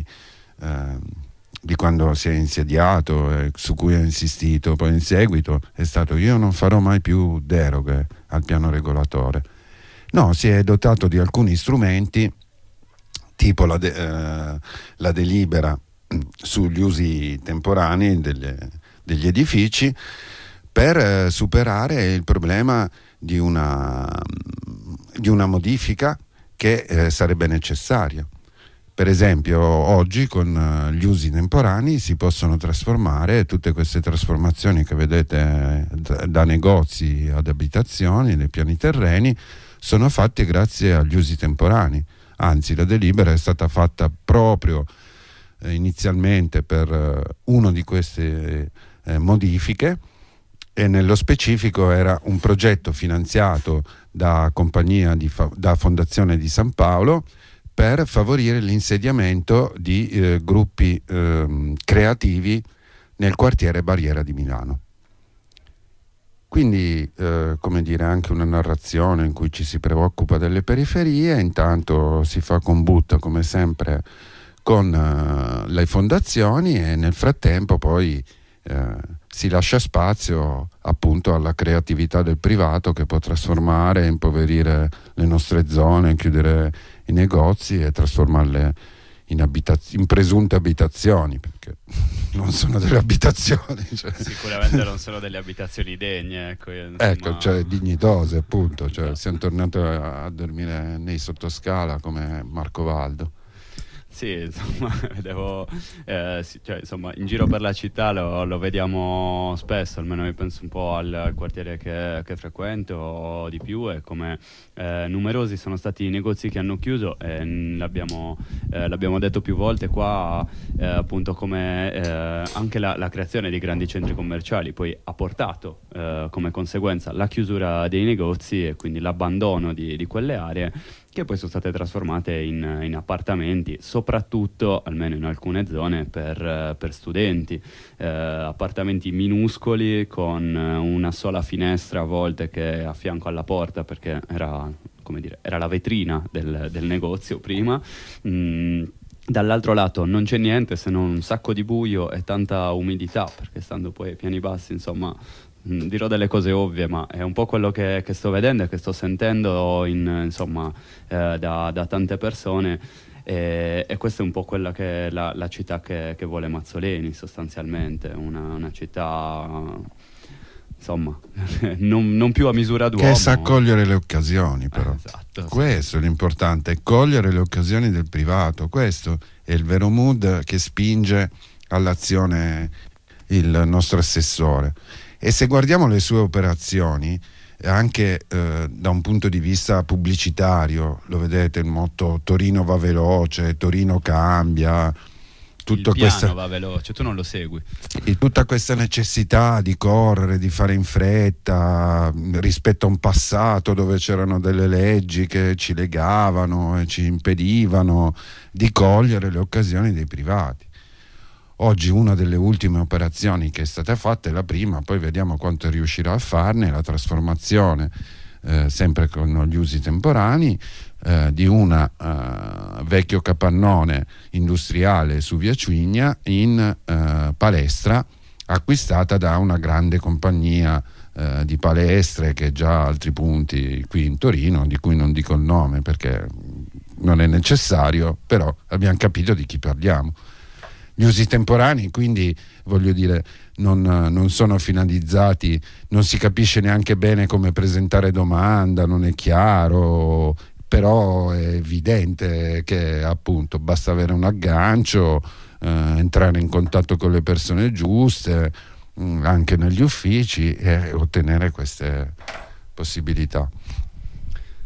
di quando si è insediato, su cui ha insistito poi in seguito, è stato: io non farò mai più deroghe al piano regolatore. No, si è dotato di alcuni strumenti, tipo la delibera sugli usi temporanei degli edifici, per superare il problema di una modifica che sarebbe necessaria. Per esempio, oggi con gli usi temporanei si possono trasformare tutte queste trasformazioni che vedete da negozi ad abitazioni, nei piani terreni, sono fatte grazie agli usi temporanei. Anzi, la delibera è stata fatta proprio inizialmente per uno di queste modifiche, e nello specifico era un progetto finanziato da Fondazione di San Paolo per favorire l'insediamento di gruppi creativi nel quartiere Barriera di Milano. Quindi, come dire, anche una narrazione in cui ci si preoccupa delle periferie, intanto si fa combutta come sempre con le fondazioni, e nel frattempo poi si lascia spazio appunto alla creatività del privato, che può trasformare, impoverire le nostre zone, chiudere i negozi e trasformarle in presunte abitazioni, perché non sono delle abitazioni, cioè. Sicuramente non sono delle abitazioni degne, ecco, ecco, cioè dignitose, appunto, cioè, siamo tornati a dormire nei sottoscala come Marco Valdo. Sì, insomma, vedevo, cioè, insomma, in giro per la città lo vediamo spesso, almeno io penso un po' al quartiere che frequento o di più, e come numerosi sono stati i negozi che hanno chiuso, e l'abbiamo detto più volte qua, appunto, come anche la creazione di grandi centri commerciali poi ha portato come conseguenza la chiusura dei negozi e quindi l'abbandono di quelle aree, che poi sono state trasformate in appartamenti, soprattutto, almeno in alcune zone, per studenti, appartamenti minuscoli con una sola finestra a volte che è a fianco alla porta, perché era la vetrina del negozio prima. Dall'altro lato non c'è niente se non un sacco di buio e tanta umidità, perché stando poi ai piani bassi, insomma, dirò delle cose ovvie, ma è un po' quello che sto vedendo e che sto sentendo da tante persone, e questa è un po' quella che è la città che vuole Mazzoleni, sostanzialmente, una città, insomma, non più a misura d'uomo, che sa cogliere le occasioni, però. Esatto, questo è l'importante, è cogliere le occasioni del privato. Questo è il vero mood che spinge all'azione il nostro assessore. E se guardiamo le sue operazioni, anche da un punto di vista pubblicitario, lo vedete, il motto Torino va veloce, Torino cambia, tutto il piano va veloce, tu non lo segui. Tutta questa necessità di correre, di fare in fretta rispetto a un passato dove c'erano delle leggi che ci legavano e ci impedivano di cogliere le occasioni dei privati. Oggi una delle ultime operazioni che è stata fatta è la prima, poi vediamo quanto riuscirà a farne, la trasformazione, sempre con gli usi temporanei, di una vecchio capannone industriale su Via Cigna in palestra, acquistata da una grande compagnia di palestre che già ha altri punti qui in Torino, di cui non dico il nome perché non è necessario, però abbiamo capito di chi parliamo. Gli usi temporanei, quindi, voglio dire, non sono finalizzati, non si capisce neanche bene come presentare domanda, non è chiaro, però è evidente che appunto basta avere un aggancio, entrare in contatto con le persone giuste, anche negli uffici, e ottenere queste possibilità.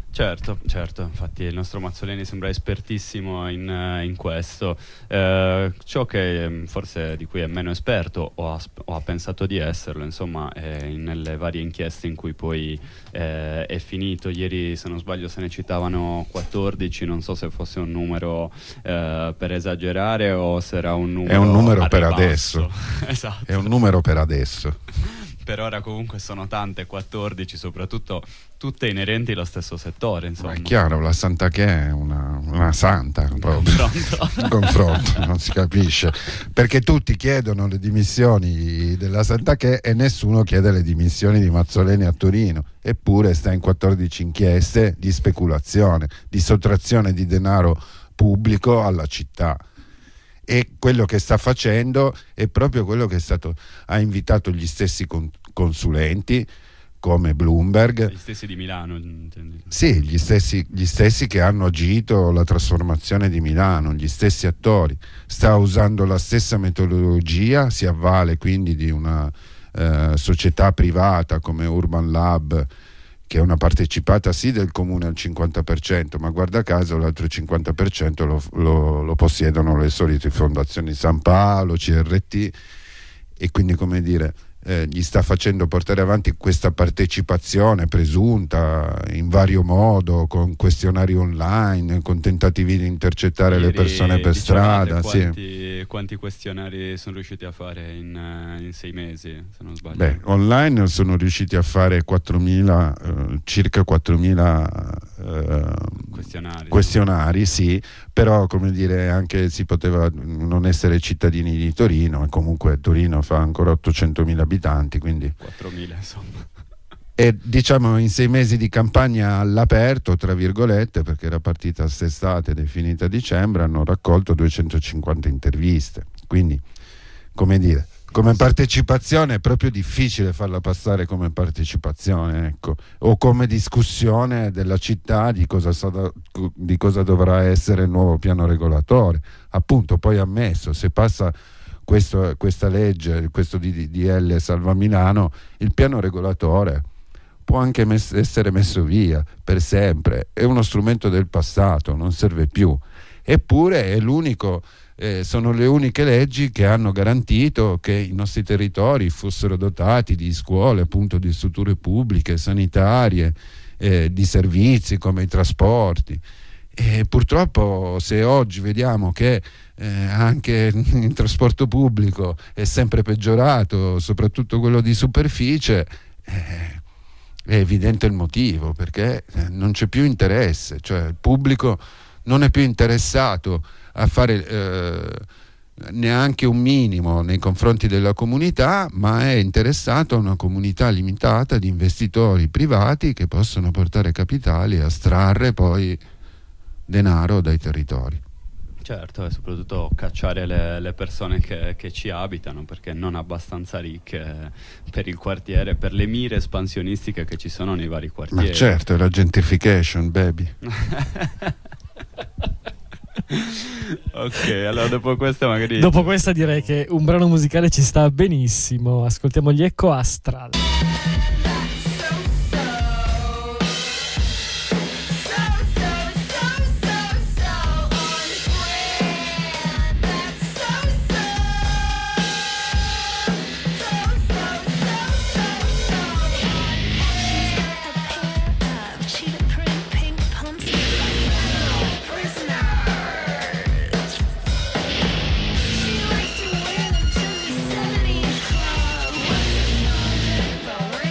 Certo, infatti il nostro Mazzoleni sembra espertissimo in questo. Ciò che forse di cui è meno esperto o ha pensato di esserlo, insomma, nelle varie inchieste in cui poi è finito. Ieri, se non sbaglio, se ne citavano 14, non so se fosse un numero per esagerare o se era un numero. È un numero per ribasso. Adesso. Esatto. È un numero per adesso. Per ora comunque sono tante, 14, soprattutto tutte inerenti allo stesso settore, insomma. Ma è chiaro, la Santa che è una santa proprio. Confronto. Confronto, non si capisce, perché tutti chiedono le dimissioni della Santa che e nessuno chiede le dimissioni di Mazzoleni a Torino, eppure sta in 14 inchieste di speculazione, di sottrazione di denaro pubblico alla città. E quello che sta facendo è proprio quello che ha invitato gli stessi consulenti come Bloomberg. Gli stessi di Milano, intendi? Sì, gli stessi che hanno agito la trasformazione di Milano, gli stessi attori. Sta usando la stessa metodologia, si avvale quindi di una società privata come Urban Lab, che è una partecipata sì del comune al 50%, ma guarda caso l'altro 50% lo possiedono le solite fondazioni San Paolo, CRT, e quindi, come dire, gli sta facendo portare avanti questa partecipazione presunta in vario modo, con questionari online, con tentativi di intercettare le persone per strada. Quanti questionari sono riusciti a fare in 6 mesi, se non sbaglio? Beh, online sono riusciti a fare 4.000, circa 4.000 questionari, sì, però, come dire, anche si poteva non essere cittadini di Torino, e comunque Torino fa ancora 800.000 abitanti, quindi 4.000 insomma. E diciamo in 6 mesi di campagna all'aperto, tra virgolette, perché era partita quest'estate ed è finita a dicembre, hanno raccolto 250 interviste. Quindi, come dire, come partecipazione è proprio difficile farla passare come partecipazione, ecco, o come discussione della città di cosa dovrà essere il nuovo piano regolatore. Appunto, poi ammesso, se passa questa legge, questo DDL Salva Milano, il piano regolatore può anche essere messo via per sempre, è uno strumento del passato, non serve più. Eppure è l'unico, sono le uniche leggi che hanno garantito che i nostri territori fossero dotati di scuole, appunto, di strutture pubbliche, sanitarie, di servizi come i trasporti. E purtroppo, se oggi vediamo che anche il trasporto pubblico è sempre peggiorato, soprattutto quello di superficie, è evidente il motivo, perché non c'è più interesse, cioè il pubblico non è più interessato a fare neanche un minimo nei confronti della comunità, ma è interessato a una comunità limitata di investitori privati che possono portare capitali e astrarre poi denaro dai territori. Certo, e soprattutto cacciare le persone che ci abitano, perché non abbastanza ricche per il quartiere, per le mire espansionistiche che ci sono nei vari quartieri. Ma certo, è la gentrification, baby. Ok, allora dopo questa Dopo questa direi che un brano musicale ci sta benissimo. Ascoltiamo gli Eco Astral. She likes to win until the 70s club.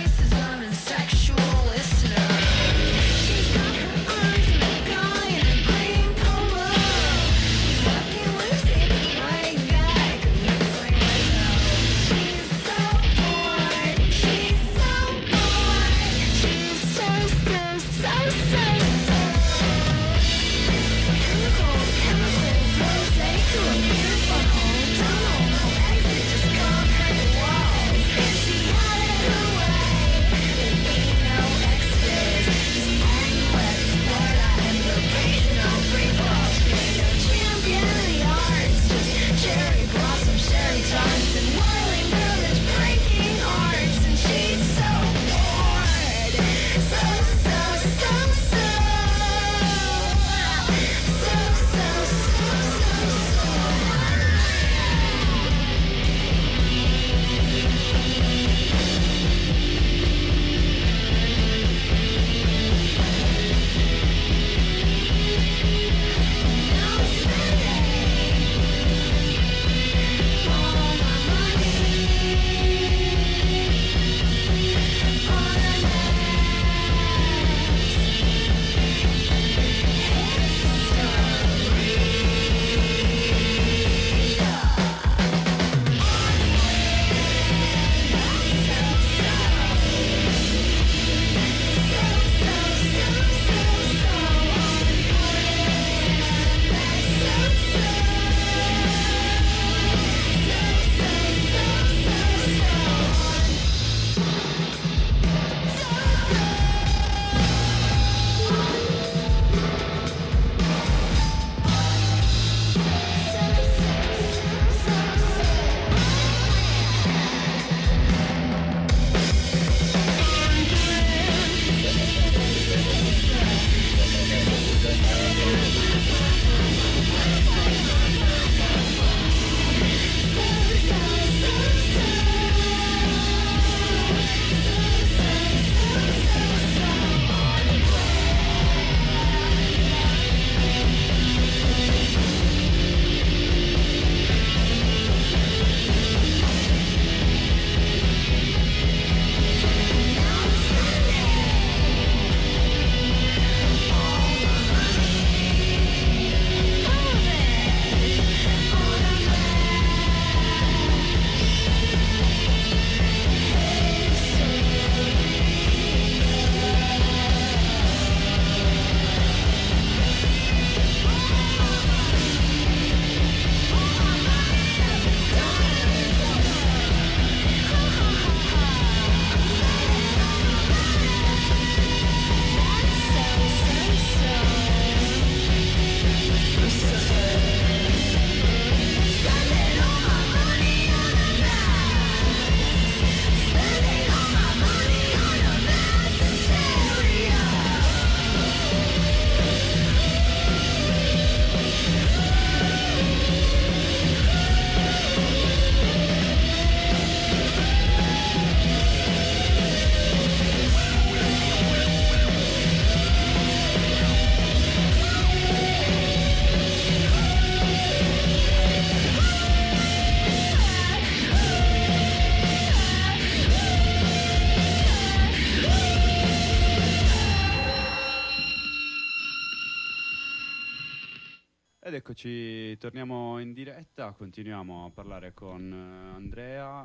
Eccoci, torniamo in diretta, continuiamo a parlare con Andrea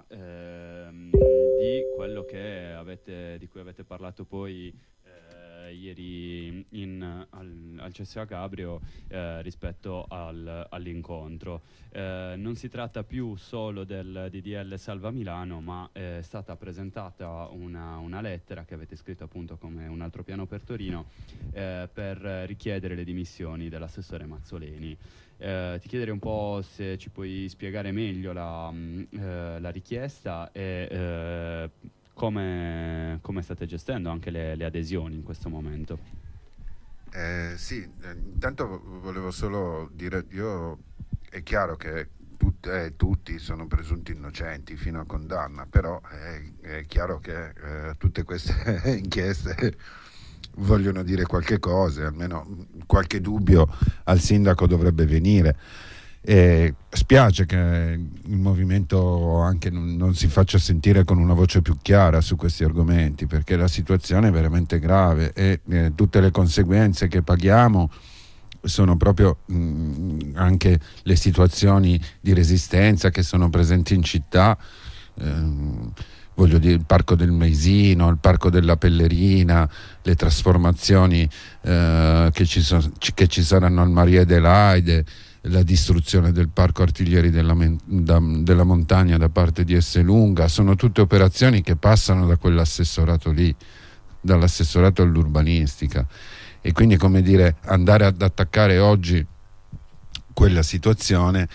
di quello di cui avete parlato poi ieri al CSA Cabrio rispetto all'incontro. Non si tratta più solo del DDL Salva Milano, ma è stata presentata una lettera che avete scritto appunto come un altro piano per Torino per richiedere le dimissioni dell'assessore Mazzoleni. Ti chiederei un po' se ci puoi spiegare meglio la richiesta e come state gestendo anche le adesioni in questo momento. Sì, intanto volevo solo dire, è chiaro che tutti sono presunti innocenti fino a condanna, però è chiaro che tutte queste inchieste vogliono dire qualche cosa, almeno qualche dubbio al sindaco dovrebbe venire. Spiace che il movimento anche non si faccia sentire con una voce più chiara su questi argomenti, perché la situazione è veramente grave e tutte le conseguenze che paghiamo sono proprio anche le situazioni di resistenza che sono presenti in città. Voglio dire, il Parco del Maesino, il Parco della Pellerina, le trasformazioni che ci saranno al Maria Adelaide, la distruzione del Parco Artiglieri della Montagna da parte di Esselunga, sono tutte operazioni che passano da quell'assessorato lì, dall'assessorato all'urbanistica, e quindi, come dire, andare ad attaccare oggi quella situazione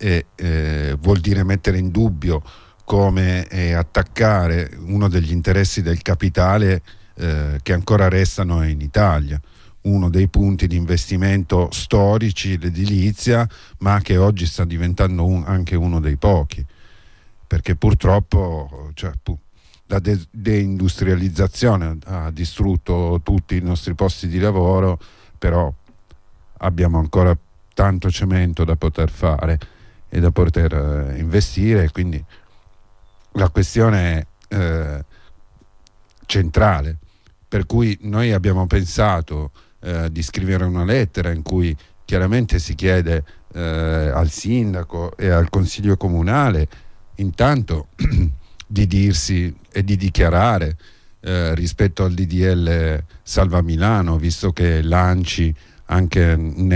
vuol dire mettere in dubbio come attaccare uno degli interessi del capitale che ancora restano in Italia, uno dei punti di investimento storici, l'edilizia, ma che oggi sta diventando anche uno dei pochi, perché purtroppo la deindustrializzazione ha distrutto tutti i nostri posti di lavoro, però abbiamo ancora tanto cemento da poter fare e da poter investire, quindi la questione è centrale, per cui noi abbiamo pensato di scrivere una lettera in cui chiaramente si chiede al sindaco e al consiglio comunale intanto di dirsi e di dichiarare rispetto al DDL Salva Milano, visto che l'ANCI, anche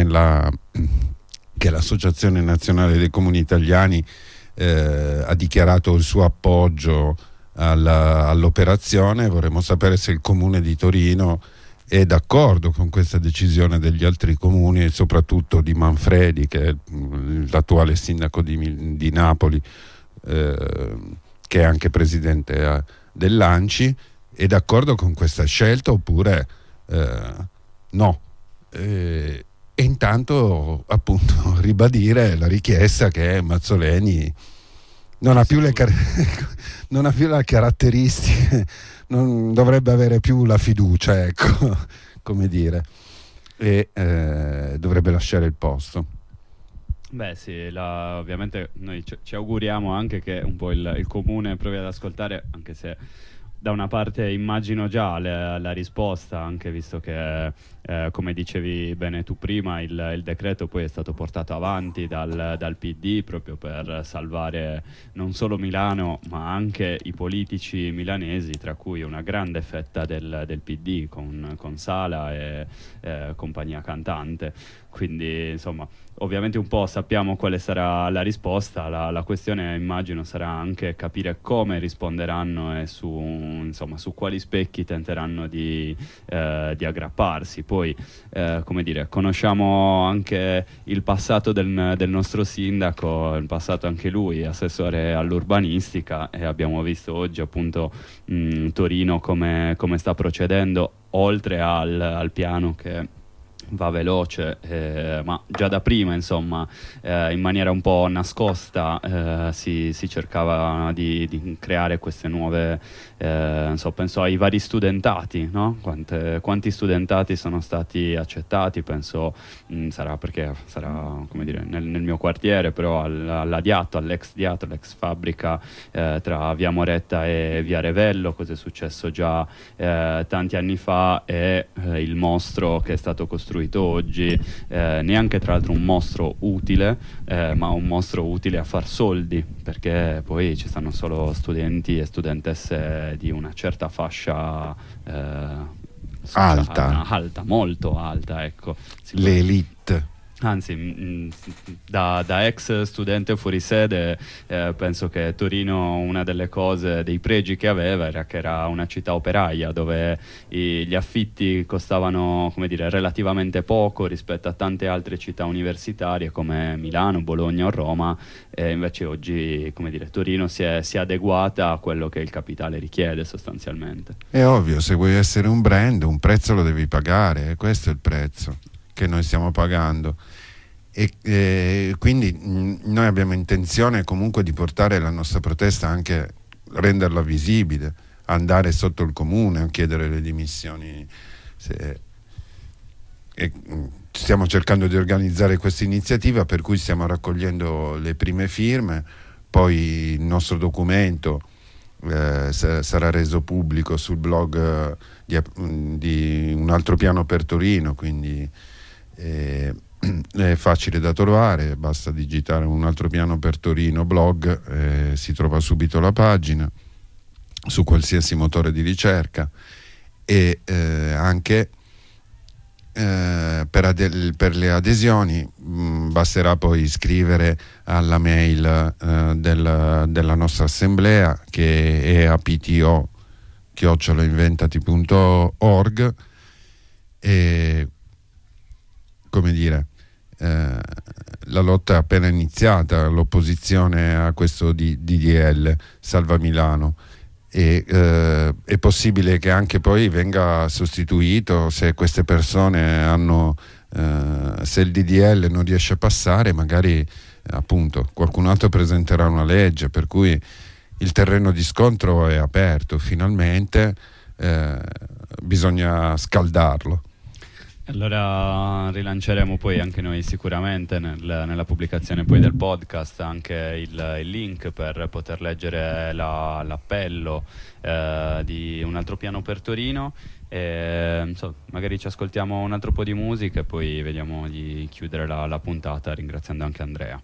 che l'Associazione Nazionale dei Comuni Italiani, ha dichiarato il suo appoggio all'operazione. Vorremmo sapere se il Comune di Torino è d'accordo con questa decisione degli altri comuni, e soprattutto di Manfredi, che è l'attuale sindaco di Napoli, che è anche presidente dell'ANCI, è d'accordo con questa scelta oppure no. E intanto appunto ribadire la richiesta che Mazzoleni non ha più le caratteristiche, non dovrebbe avere più la fiducia, ecco, come dire, e dovrebbe lasciare il posto. Beh sì, ovviamente noi ci auguriamo anche che un po' il comune provi ad ascoltare, anche se da una parte immagino già la risposta, anche visto che come dicevi bene tu prima, il decreto poi è stato portato avanti dal PD proprio per salvare non solo Milano ma anche i politici milanesi, tra cui una grande fetta del PD con Sala e compagnia cantante. Quindi insomma, ovviamente un po' sappiamo quale sarà la risposta, la questione immagino sarà anche capire come risponderanno e su quali specchi tenteranno di aggrapparsi. Poi come dire, conosciamo anche il passato del nostro sindaco, il passato anche lui assessore all'urbanistica, e abbiamo visto oggi appunto Torino come sta procedendo, oltre al piano che va veloce, ma già da prima insomma in maniera un po' nascosta si cercava di creare queste nuove, penso ai vari studentati, no? Quanti studentati sono stati accettati, penso sarà come dire nel mio quartiere, però all'ex Diatto, l'ex fabbrica tra via Moretta e via Revello, cosa è successo già tanti anni fa, e il mostro che è stato costruito costruito oggi, neanche tra l'altro un mostro utile, ma un mostro utile a far soldi, perché poi ci stanno solo studenti e studentesse di una certa fascia alta, molto alta, ecco. L'elite. Anzi, da ex studente fuori sede, penso che Torino, una delle cose, dei pregi che aveva, era che era una città operaia, dove gli affitti costavano, come dire, relativamente poco rispetto a tante altre città universitarie come Milano, Bologna o Roma, e invece oggi, come dire, Torino si è adeguata a quello che il capitale richiede sostanzialmente. È ovvio, se vuoi essere un brand, un prezzo lo devi pagare, questo è il prezzo che noi stiamo pagando, e quindi noi abbiamo intenzione comunque di portare la nostra protesta, anche renderla visibile, andare sotto il comune a chiedere le dimissioni, stiamo cercando di organizzare questa iniziativa, per cui stiamo raccogliendo le prime firme, poi il nostro documento sarà reso pubblico sul blog di Un altro piano per Torino, quindi è facile da trovare, basta digitare Un altro piano per Torino blog, si trova subito la pagina su qualsiasi motore di ricerca, e anche per le adesioni basterà poi scrivere alla mail della nostra assemblea, che è apto@inventati.org, e come dire, la lotta è appena iniziata, l'opposizione a questo DDL Salva Milano, e è possibile che anche poi venga sostituito, se queste persone hanno se il DDL non riesce a passare, magari appunto qualcun altro presenterà una legge, per cui il terreno di scontro è aperto finalmente, bisogna scaldarlo. Allora rilanceremo poi anche noi sicuramente nella pubblicazione poi del podcast anche il link per poter leggere l'appello di Un altro piano per Torino, e magari ci ascoltiamo un altro po' di musica e poi vediamo di chiudere la puntata ringraziando anche Andrea.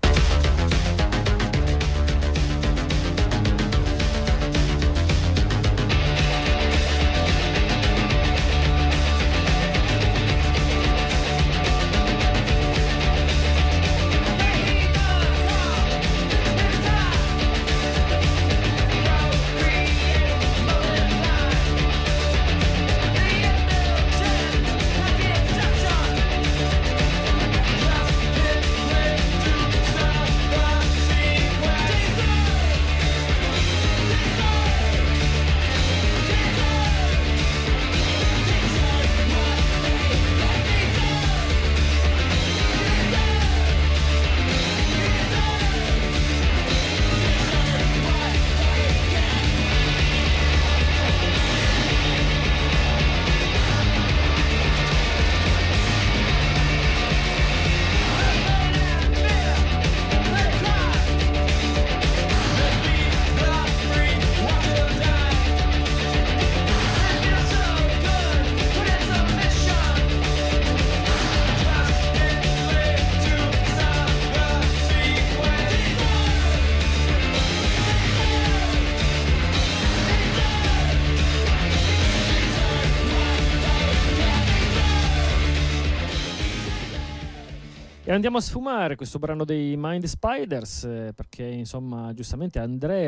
E andiamo a sfumare questo brano dei Mind Spiders, perché insomma giustamente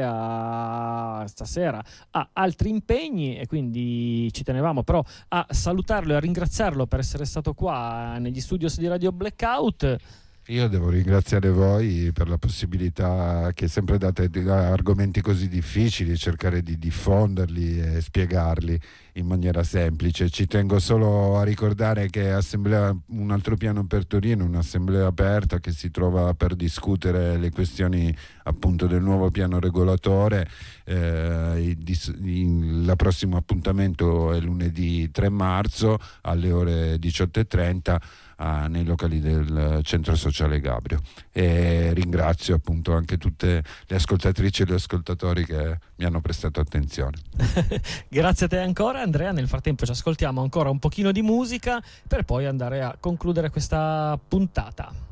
Andrea stasera ha altri impegni e quindi ci tenevamo però a salutarlo e a ringraziarlo per essere stato qua negli studios di Radio Blackout. Io devo ringraziare voi per la possibilità che sempre date di argomenti così difficili, cercare di diffonderli e spiegarli in maniera semplice. Ci tengo solo a ricordare che Assemblea Un altro piano per Torino è un'assemblea aperta che si trova per discutere le questioni appunto del nuovo piano regolatore. Il prossimo appuntamento è lunedì 3 marzo alle ore 18:30 nei locali del Centro Sociale Gabrio, e ringrazio appunto anche tutte le ascoltatrici e gli ascoltatori che mi hanno prestato attenzione. Grazie a te ancora. Andrea, nel frattempo ci ascoltiamo ancora un pochino di musica per poi andare a concludere questa puntata.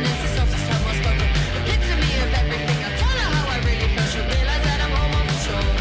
Epitome of everything. I tell her how I really feel. She'll realize that I'm homo for sure.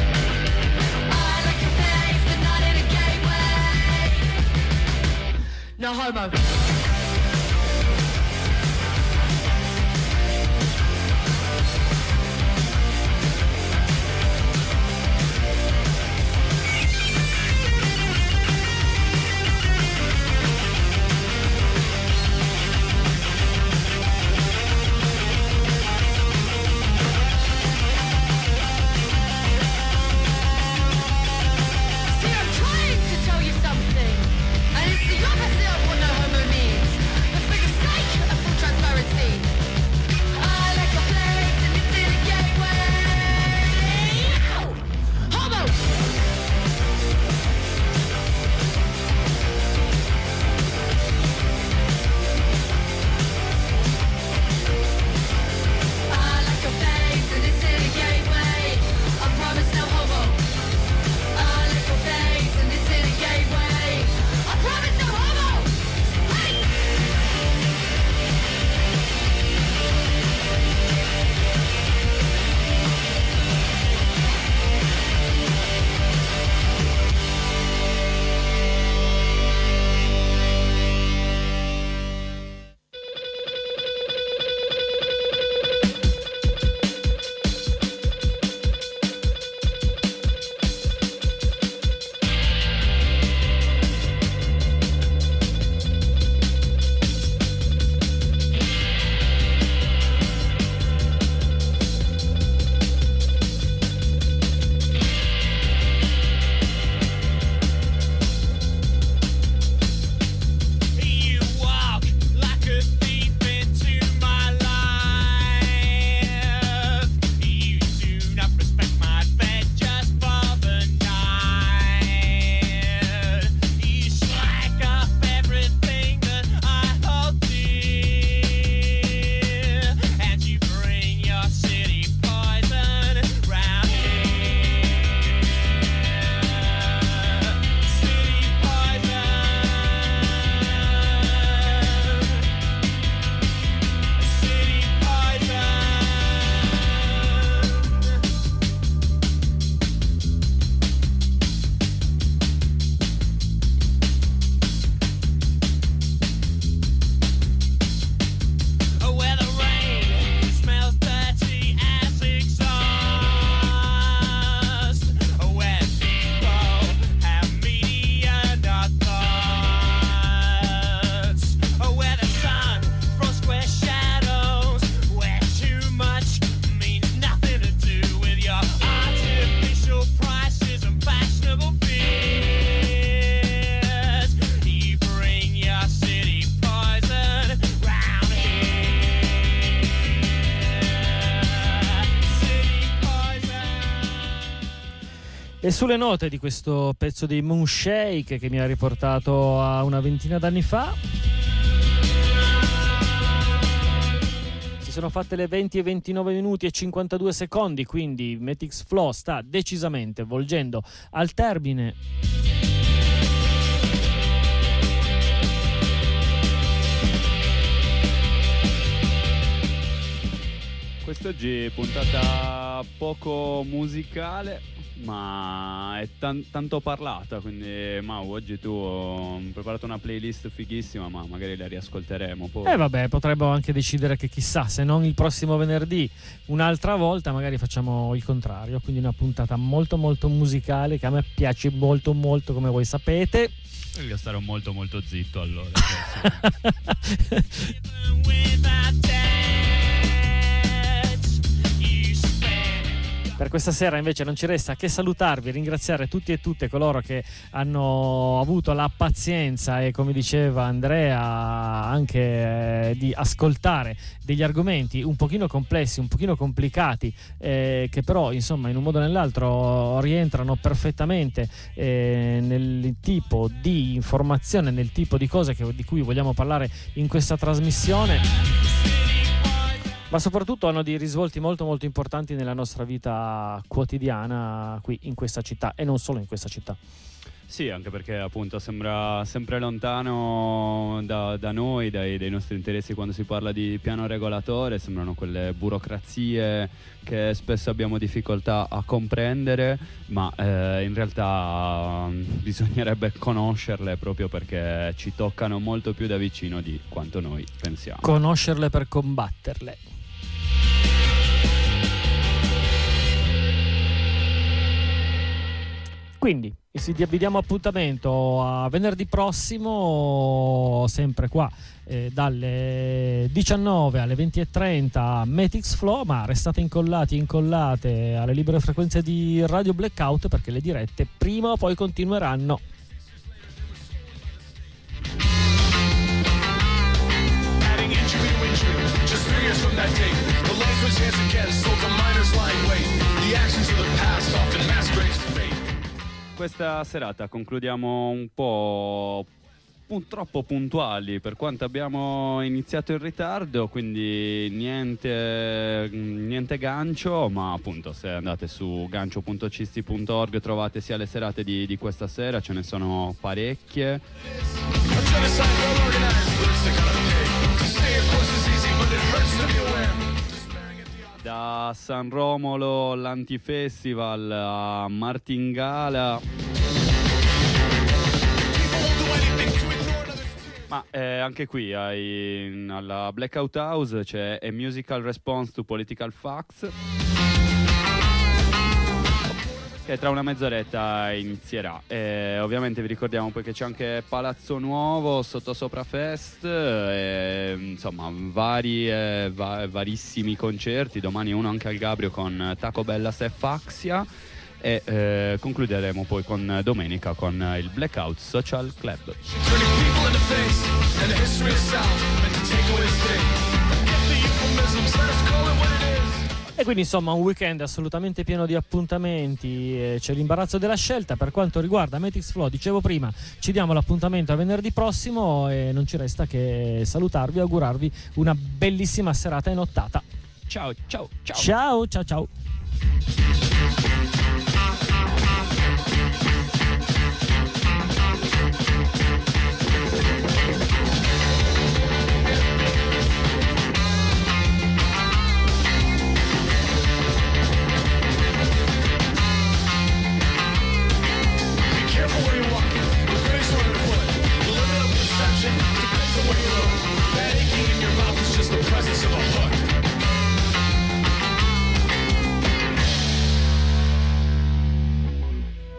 E sulle note di questo pezzo dei Moonshake che mi ha riportato a una ventina d'anni fa, si sono fatte le 20 e 29 minuti e 52 secondi, quindi Matix Flow sta decisamente volgendo al termine. Quest'oggi puntata poco musicale, ma è tanto parlata, quindi Mau, oggi tu hai preparato una playlist fighissima, ma magari la riascolteremo poi. Vabbè, potremmo anche decidere che chissà, se non il prossimo venerdì, un'altra volta magari facciamo il contrario, quindi una puntata molto molto musicale che a me piace molto molto, come voi sapete. Io starò molto molto zitto allora. Per questa sera invece non ci resta che salutarvi, ringraziare tutti e tutte coloro che hanno avuto la pazienza e, come diceva Andrea, anche di ascoltare degli argomenti un pochino complessi, un pochino complicati, che però insomma in un modo o nell'altro rientrano perfettamente nel tipo di informazione, nel tipo di cose di cui vogliamo parlare in questa trasmissione. Ma soprattutto hanno dei risvolti molto molto importanti nella nostra vita quotidiana qui in questa città, e non solo in questa città. Sì, anche perché appunto sembra sempre lontano da noi, dai nostri interessi quando si parla di piano regolatore, sembrano quelle burocrazie che spesso abbiamo difficoltà a comprendere, ma in realtà bisognerebbe conoscerle proprio perché ci toccano molto più da vicino di quanto noi pensiamo. Conoscerle per combatterle. Quindi vi diamo appuntamento a venerdì prossimo, sempre qua dalle 19 alle 20:30 Matix Flow, ma restate incollati e incollate alle libere frequenze di Radio Blackout perché le dirette prima o poi continueranno. Just 3 years from that date, the life was hands again, sold to miners lying wait. The actions of the past often masquerades fate. Questa serata concludiamo un po' troppo puntuali per quanto abbiamo iniziato in ritardo, quindi niente gancio, ma appunto se andate su gancio.cisti.org trovate sia le serate di questa sera, ce ne sono parecchie. Da San Romolo l'Antifestival a Martingala, ma anche qui alla Blackout House c'è A Musical Response to Political Facts, che tra una mezz'oretta inizierà. Ovviamente vi ricordiamo poi che c'è anche Palazzo Nuovo, Sottosopra Fest, insomma varissimi concerti. Domani uno anche al Gabrio con Taco Bella Faxia, e concluderemo poi con domenica con il Blackout Social Club. E quindi insomma un weekend assolutamente pieno di appuntamenti, c'è l'imbarazzo della scelta. Per quanto riguarda Matix Flow, dicevo prima, ci diamo l'appuntamento a venerdì prossimo e non ci resta che salutarvi e augurarvi una bellissima serata e nottata. Ciao. Ciao.